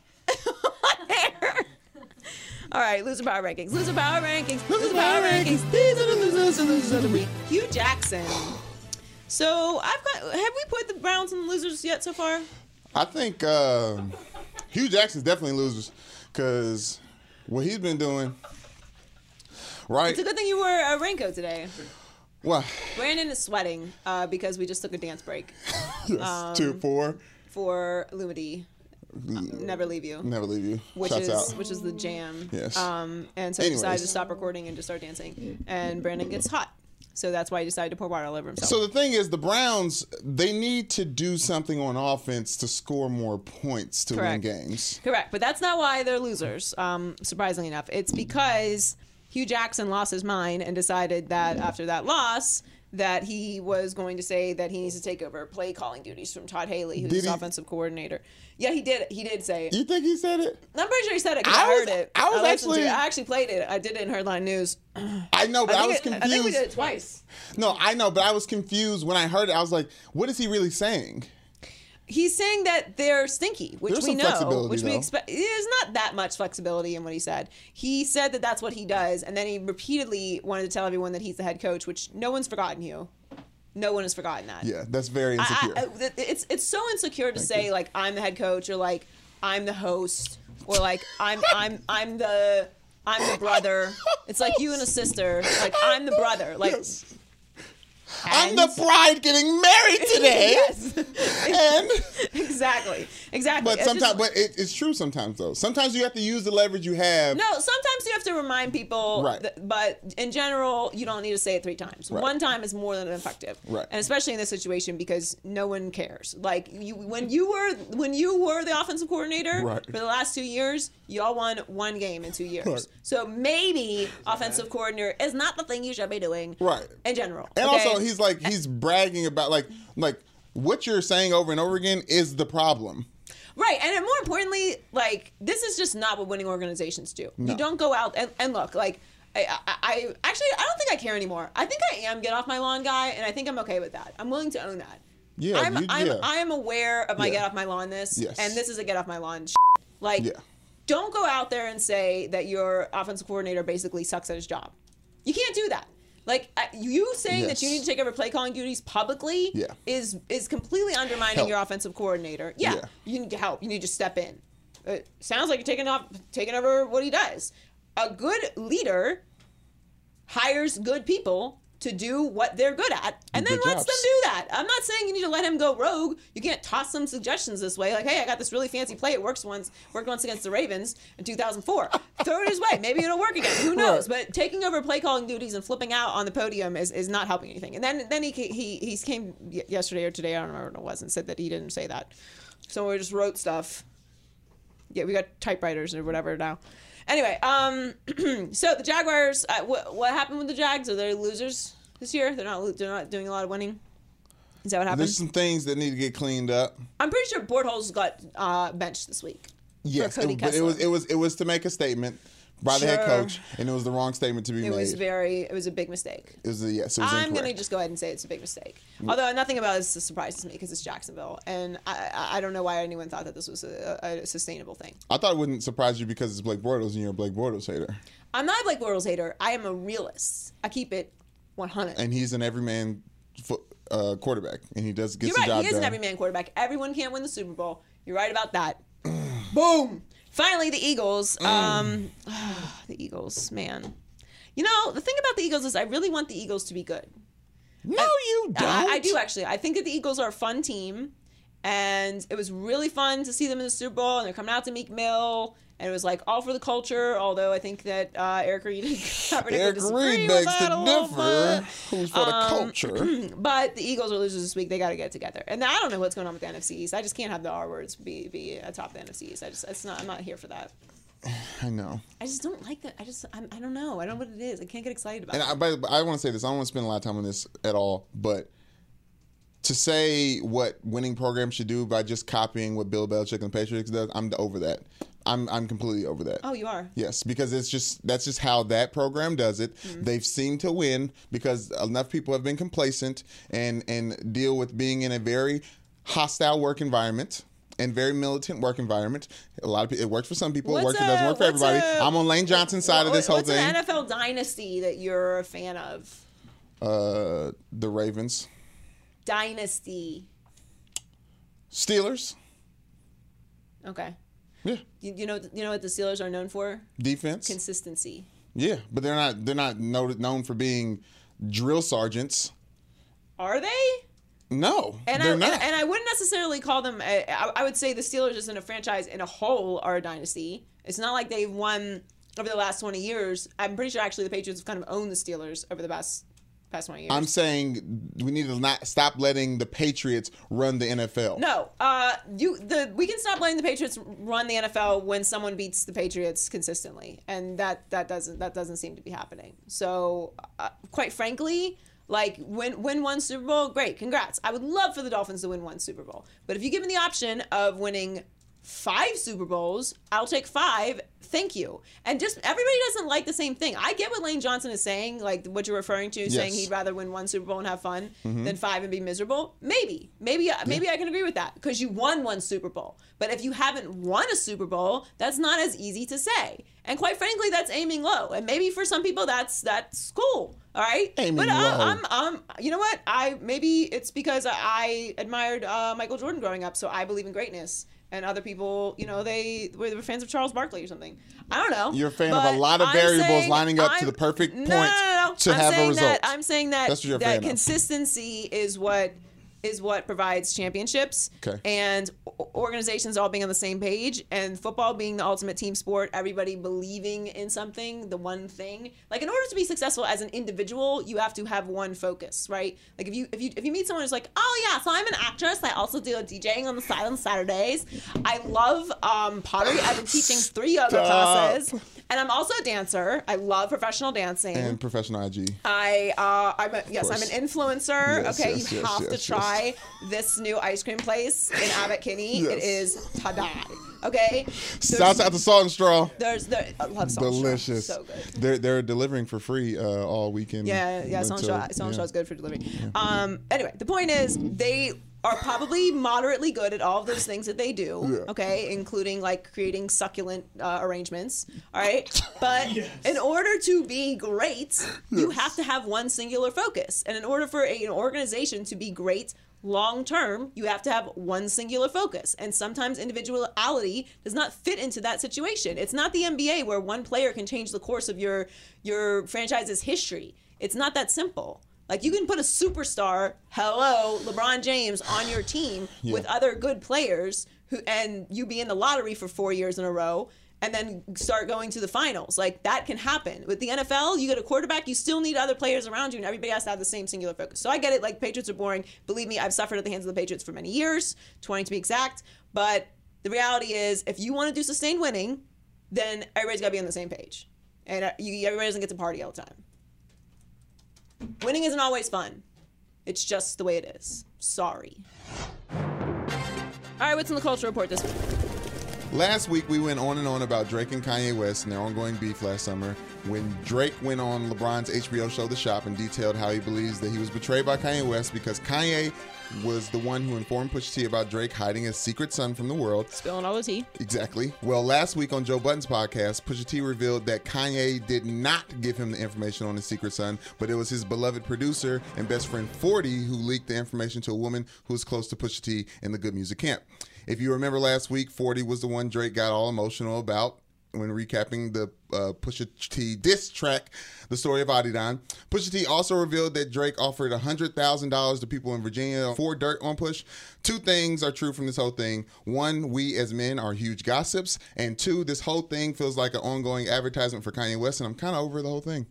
All right, loser power rankings. Loser power rankings. Loser power rankings. These are the losers, the losers of the week. Hugh Jackson. So I've got. Have we put the Browns in the losers yet so far? I think um, Hugh Jackson's definitely losers because what he's been doing, right? It's a good thing you wore a raincoat today. Well, Brandon is sweating uh, because we just took a dance break yes, Um, two, four, for Lumity. Uh, Never Leave You. never leave you. Which Shouts is out. which is the jam. Yes. Um, and so he Anyways. decided to stop recording and just start dancing. And Brandon gets hot. So that's why he decided to pour water all over himself. So the thing is, the Browns, they need to do something on offense to score more points to Correct. win games. Correct, but that's not why they're losers. Um, surprisingly enough, it's because Hugh Jackson lost his mind and decided that after that loss, that he was going to say that he needs to take over play calling duties from Todd Haley, who's Did his he? offensive coordinator. Yeah, he did. He did say it. You think he said it? I'm pretty sure he said it because I I, was- heard it. I was listened to actually- it. I actually played it. I did it in Headline News. I know, but I, I, was think it- confused. I think we did it twice. No, I know, but I was confused when I heard it. I was like, what is he really saying? He's saying that they're stinky, which There's we some know, flexibility, which we though. expect. There's not that much flexibility in what he said. He said that that's what he does, and then he repeatedly wanted to tell everyone that he's the head coach, which no one's forgotten you. No one has forgotten that. Yeah, that's very I- insecure. I, I, it's it's so insecure to say like I'm the head coach or like I'm the host or like I'm I'm I'm the I'm the brother. It's like you and a sister. Like I'm the brother. Like Yes. I'm the bride getting married today. yes. And exactly, exactly. But It's sometimes, just- but it, it's true sometimes though. Sometimes you have to use the leverage you have. No, sometimes you have to remind people, Right. th- but in general, you don't need to say it three times. Right. One time is more than effective, Right. and especially in this situation because no one cares. Like you, when you were when you were the offensive coordinator Right. for the last two years, y'all won one game in two years. Right. So maybe offensive coordinator is not the thing you should be doing, Right. in general. And okay? also, he's like he's bragging about like like what you're saying over and over again is the problem. Right, and then more importantly, like this is just not what winning organizations do. No. You don't go out and, and look like I, I, I actually I don't think I care anymore. I think I am get off my lawn guy, and I think I'm okay with that. I'm willing to own that. Yeah, I'm you- I'm yeah. I am aware of my Yeah. get off my lawnness, Yes. and this is a get off my lawn. Shit. Like, Yeah. don't go out there and say that your offensive coordinator basically sucks at his job. You can't do that. Like uh, you saying that you Yes. need to take over play calling duties publicly Yeah. is is completely undermining Help. your offensive coordinator. Yeah, Yeah. you need to help. You need to step in. It sounds like you're taking off, taking over what he does. A good leader hires good people to do what they're good at, and Do then good lets jobs. them do that. I'm not saying you need to let him go rogue. You can't toss some suggestions this way, like, "Hey, I got this really fancy play. It works once. Worked once against the Ravens in two thousand four. Throw it his way. Maybe it'll work again. Who knows?" Right. But taking over play calling duties and flipping out on the podium is, is not helping anything. And then then he he he came y- yesterday or today, I don't remember when it was, and said that he didn't say that. So we just wrote stuff. Yeah, we got typewriters or whatever now. Anyway, um, so the Jaguars. Uh, what what happened with the Jags? Are they losers this year? They're not. lo- They're not doing a lot of winning. Is that what happened? There's some things that need to get cleaned up. I'm pretty sure Bortles got uh, benched this week. Yes, Cody it, but it was Kessler. it was it was to make a statement by the head Sure. coach, and it was the wrong statement to be It made. was very. It was a big mistake. It was a, yes, it was I'm incorrect. gonna just go ahead and say it's a big mistake. Although nothing about this surprises me because it's Jacksonville, and I, I I don't know why anyone thought that this was a, a sustainable thing. I thought it wouldn't surprise you because it's Blake Bortles and you're a Blake Bortles hater, I'm not a Blake Bortles hater. I am a realist. I keep it one hundred. and he's an everyman fo- uh, quarterback, and he does get You're the right. job He is done. an everyman quarterback. Everyone can't win the Super Bowl. You're right about that. Boom. Finally, the Eagles. Mm. Um, the Eagles, man. You know, the thing about the Eagles is I really want the Eagles to be good. No, you don't. I, I do actually. I think that the Eagles are a fun team, and it was really fun to see them in the Super Bowl. And they're coming out to Meek Mill, and it was like all for the culture. Although I think that uh, Eric Reed and Kaepernick Eric would disagree Reed with begs that a to little differ. bit. Who's for the Um, culture? But the Eagles are losers this week. They got to get together. And I don't know what's going on with the N F C East. I just can't have the R words be be atop the N F C East. I just it's not. I'm not here for that. I know. I just don't like that. I just I'm, I don't know. I don't know what it is. I can't get excited about And it. I, but, but I want to say this. I don't want to spend a lot of time on this at all. But to say what winning programs should do by just copying what Bill Belichick and the Patriots does, I'm over that. I'm I'm completely over that. Oh, you are. Yes, because it's just that's just how that program does it. Mm-hmm. They've seemed to win because enough people have been complacent and and deal with being in a very hostile work environment and very militant work environment. A lot of people, it works for some people, it What's works, it doesn't a- work for what's everybody. a- I'm on Lane Johnson's side of this whole What's thing. an N F L dynasty that you're a fan of? Uh, the Ravens, Dynasty. Steelers, Okay. yeah, You, you know you know what the Steelers are known for? defense, Consistency. yeah, but they're not they're not noted, known for being drill sergeants. Are they? No, And they're I not. and, and I wouldn't necessarily call them. A, I, I would say the Steelers as in a franchise in a whole are a dynasty. It's not like they've won over the last twenty years. I'm pretty sure actually the Patriots have kind of owned the Steelers over the past past twenty years. I'm saying we need to not stop letting the Patriots run the N F L. No, uh, you the we can stop letting the Patriots run the N F L when someone beats the Patriots consistently, and that that doesn't that doesn't seem to be happening. So, uh, quite frankly, like win win one Super Bowl, great, congrats. I would love for the Dolphins to win one Super Bowl, but if you give me the option of winning five Super Bowls, I'll take five. Thank you. And just everybody doesn't like the same thing. I get what Lane Johnson is saying, like what you're referring to, saying Yes. he'd rather win one Super Bowl and have fun than five and be miserable. Maybe, maybe, maybe I can agree with that because you won one Super Bowl. But if you haven't won a Super Bowl, that's not as easy to say. And quite frankly, that's aiming low. And maybe for some people, that's that's cool. All right. Aiming but low. I, I'm, I'm, you know what? I maybe it's because I, I admired uh, Michael Jordan growing up, so I believe in greatness. And other people, you know, they were, they were fans of Charles Barkley or something. I don't know. You're a fan of But a lot of I'm variables saying- lining up to I'm- the perfect no, point no, no, no. to I'm have a saying result. That, I'm saying that, That's what you're a that fan of. consistency is what is what provides championships. Okay. And o- organizations all being on the same page, and football being the ultimate team sport, everybody believing in something, the one thing. Like, in order to be successful as an individual, you have to have one focus, right? Like, if you if you if you meet someone who's like, oh yeah, so I'm an actress, I also do DJing on the side on Saturdays. I love um, pottery. I've been teaching three yoga Stop. classes, and I'm also a dancer. I love professional dancing. And professional I G. I uh I'm a, yes I'm an influencer. Yes, okay, yes, you yes, have yes, to try this new ice cream place in Abbott Kinney. Yes. It is tada. Okay. Shouts out to Salt and Straw. There's there I love Salt and Straw. Delicious. So good. They're they're delivering for free uh, all weekend. Yeah, yeah. Salt and Straw. until- Salt and Straw yeah. is good for delivery. Um. Anyway, the point is they are probably moderately good at all of those things that they do. Yeah. Okay, including like creating succulent uh, arrangements. All right, but in order to be great, you have to have one singular focus, and in order for a, an organization to be great long term, you have to have one singular focus. And sometimes individuality does not fit into that situation. It's not the N B A where one player can change the course of your your franchise's history. It's not that simple. Like, you can put a superstar, hello, LeBron James, on your team Yeah. with other good players who, and you be in the lottery for four years in a row, and then start going to the finals. Like, that can happen. With the N F L, you get a quarterback, you still need other players around you, and everybody has to have the same singular focus. So I get it, like, Patriots are boring. Believe me, I've suffered at the hands of the Patriots for many years, twenty to be exact. But the reality is, if you want to do sustained winning, then everybody's got to be on the same page. And uh, you, everybody doesn't get to party all the time. Winning isn't always fun. It's just the way it is. Sorry. All right, what's in the culture report this week? Last week, we went on and on about Drake and Kanye West and their ongoing beef last summer when Drake went on LeBron's H B O show The Shop and detailed how he believes that he was betrayed by Kanye West because Kanye was the one who informed Pusha T about Drake hiding his secret son from the world. Spilling all the tea. Exactly. Well, last week on Joe Budden's podcast, Pusha T revealed that Kanye did not give him the information on his secret son, but it was his beloved producer and best friend forty who leaked the information to a woman who was close to Pusha T in the Good Music camp. If you remember last week, forty was the one Drake got all emotional about when recapping the uh, Pusha T diss track, The Story of Adidon. Pusha T also revealed that Drake offered one hundred thousand dollars to people in Virginia for dirt on Push. Two things are true from this whole thing. One, we as men are huge gossips. And two, this whole thing feels like an ongoing advertisement for Kanye West, and I'm kind of over the whole thing.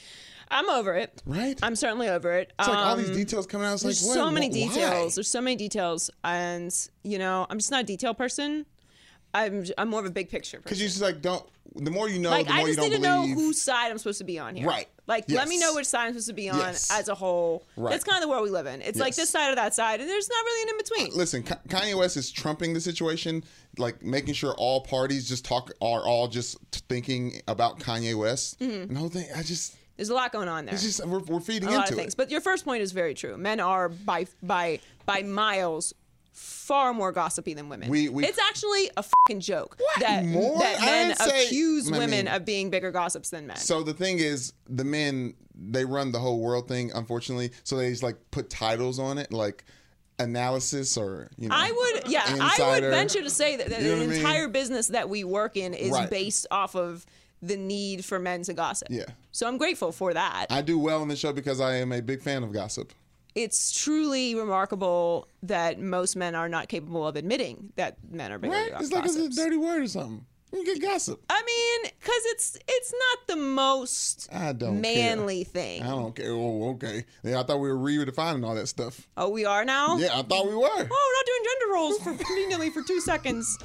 I'm over it. Right? I'm certainly over it. It's like all these Um, details coming out. It's like, There's what? so many Wh- details. why? There's so many details, and you know, I'm just not a detail person. I'm I'm more of a big picture person. Because you just like don't. The more you know, Like, the I more you just don't need to believe. know whose side I'm supposed to be on here. Right. Like, let me Yes. know which side I'm supposed to be on Yes. as a whole. Right. That's kind of the world we live in. It's like Yes. this side or that side, and there's not really an in between. Listen, Ka- Kanye West is trumping the situation, like making sure all parties just talk are all just thinking about Kanye West. Mm-hmm. And the whole thing, I just, There's a lot going on there. it's just we're, we're feeding a lot into of things. it. But your first point is very true. Men are by by by miles far more gossipy than women. We- we- it's actually a fucking joke What? that More? that I men didn't say- accuse I women mean- of being bigger gossips than men. So the thing is, the men they run the whole world thing, unfortunately. So they just like put titles on it, like analysis or you know. I would, yeah, I Insider. would venture to say that, that You know the what I mean? entire business that we work in is Right. based off of the need for men to gossip. Yeah. So I'm grateful for that. I do well on the show because I am a big fan of gossip. It's truly remarkable that most men are not capable of admitting that men are bigger Right? It's like it's a gossips. dirty word or something. You get gossip. I mean, because it's it's not the most I don't manly care. thing. I don't care. Oh, okay. Yeah, I thought we were redefining all that stuff. Oh, we are now? Yeah, I thought we were. Oh, we're not doing gender roles for conveniently for two seconds.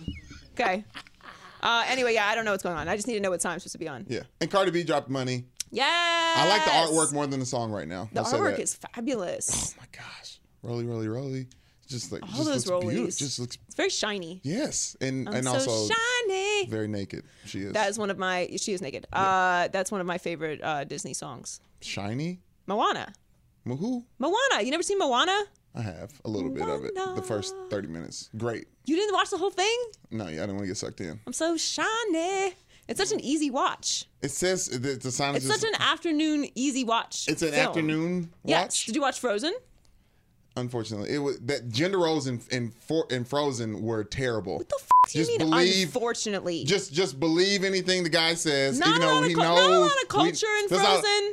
Okay. Uh, anyway, yeah, I don't know what's going on. I just need to know what time I'm supposed to be on. Yeah. And Cardi B dropped money. Yes. I like the artwork more than the song right now. The I'll say artwork that. is fabulous. Oh my gosh. Roly, roly, roly. It's just like All just those looks beautiful. rollies. Just looks It's very shiny. yes. And I'm and so also shiny. very naked. She is. That is one of my. She is naked. Uh, that's one of my favorite uh, Disney songs. Shiny? Moana. Who? Moana. You never seen Moana? I have a little bit of it. The first thirty minutes. Great. You didn't watch the whole thing? No, yeah, I didn't want to get sucked in. I'm so shiny. It's such an easy watch. It says the, the sound It's is just, such an afternoon easy watch. it's an film. afternoon watch. Yes. Did you watch Frozen? Unfortunately, it was that gender roles in in, for, in Frozen were terrible. What the f- do you Just mean? believe- Unfortunately, Just just believe anything the guy says, not even a though lot of he cul- knows. not a lot of we- culture in that's how- Frozen.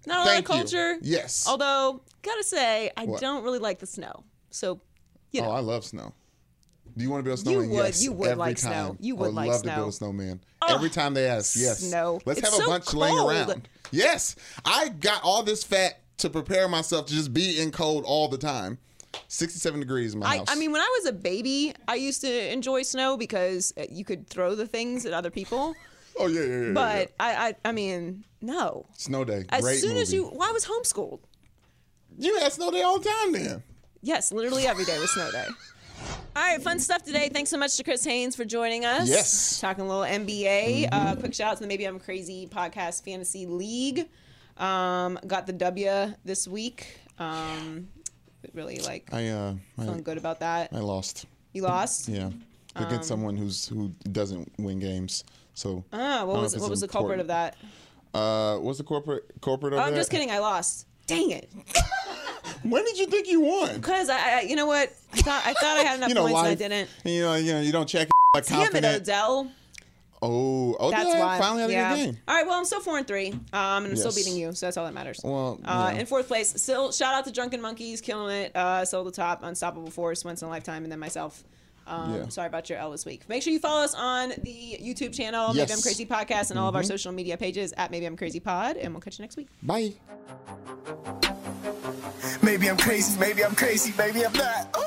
Not a lot Thank of you. culture. Yes. Although, gotta say, I What? don't really like the snow. So, you know. Oh, I love snow. Do you want to build a You snowman? would. Yes. You would every like time. snow. You I would would like love snow. to build a snowman. Oh, every time they ask, yes. snow. Let's It's have a so bunch laying cold. around. Yes. I got all this fat to prepare myself to just be in cold all the time. sixty-seven degrees in my I, house. I mean, when I was a baby, I used to enjoy snow because you could throw the things at other people. oh, yeah, yeah, yeah. But yeah. I, I, I mean, no. Snow Day. As Great soon movie. as you, well, I was homeschooled. You had Snow Day all the time then. Yes, literally every day was snow day. All right, fun stuff today. Thanks so much to Chris Haynes for joining us. Yes. Talking a little N B A. Uh, quick shout out to the Maybe I'm Crazy Podcast Fantasy League. Um, got the W this week. Um, really like I, uh, I, feeling good about that. I lost. You lost? Yeah. Um, Against someone who's who doesn't win games. So. Ah, I don't what know was if it's what was the culprit of important. that? Uh, what's the corporate corporate of Oh, I'm that? just kidding. I lost. Dang it. When did you think you won? Because I, I, you know what? I thought I thought I had enough You know, points and I life, didn't. You know, you know, you don't check like Damn it, confident. Odell. Oh, oh, That's yeah, why. finally had a yeah. good game. All right, well, I'm still four and three, um, and I'm still Yes. beating you, so that's all that matters. Well, uh, yeah. in fourth place, still shout out to Drunken Monkeys, killing it. Uh, still at the top, Unstoppable Force, Once in a Lifetime, and then myself. Um, Yeah. Sorry about your L this week. Make sure you follow us on the YouTube channel, Maybe Yes. I'm Crazy Podcast, and all of our Mhm. social media pages at Maybe I'm Crazy Pod, and we'll catch you next week. Bye. Maybe I'm crazy, maybe I'm crazy, maybe I'm not.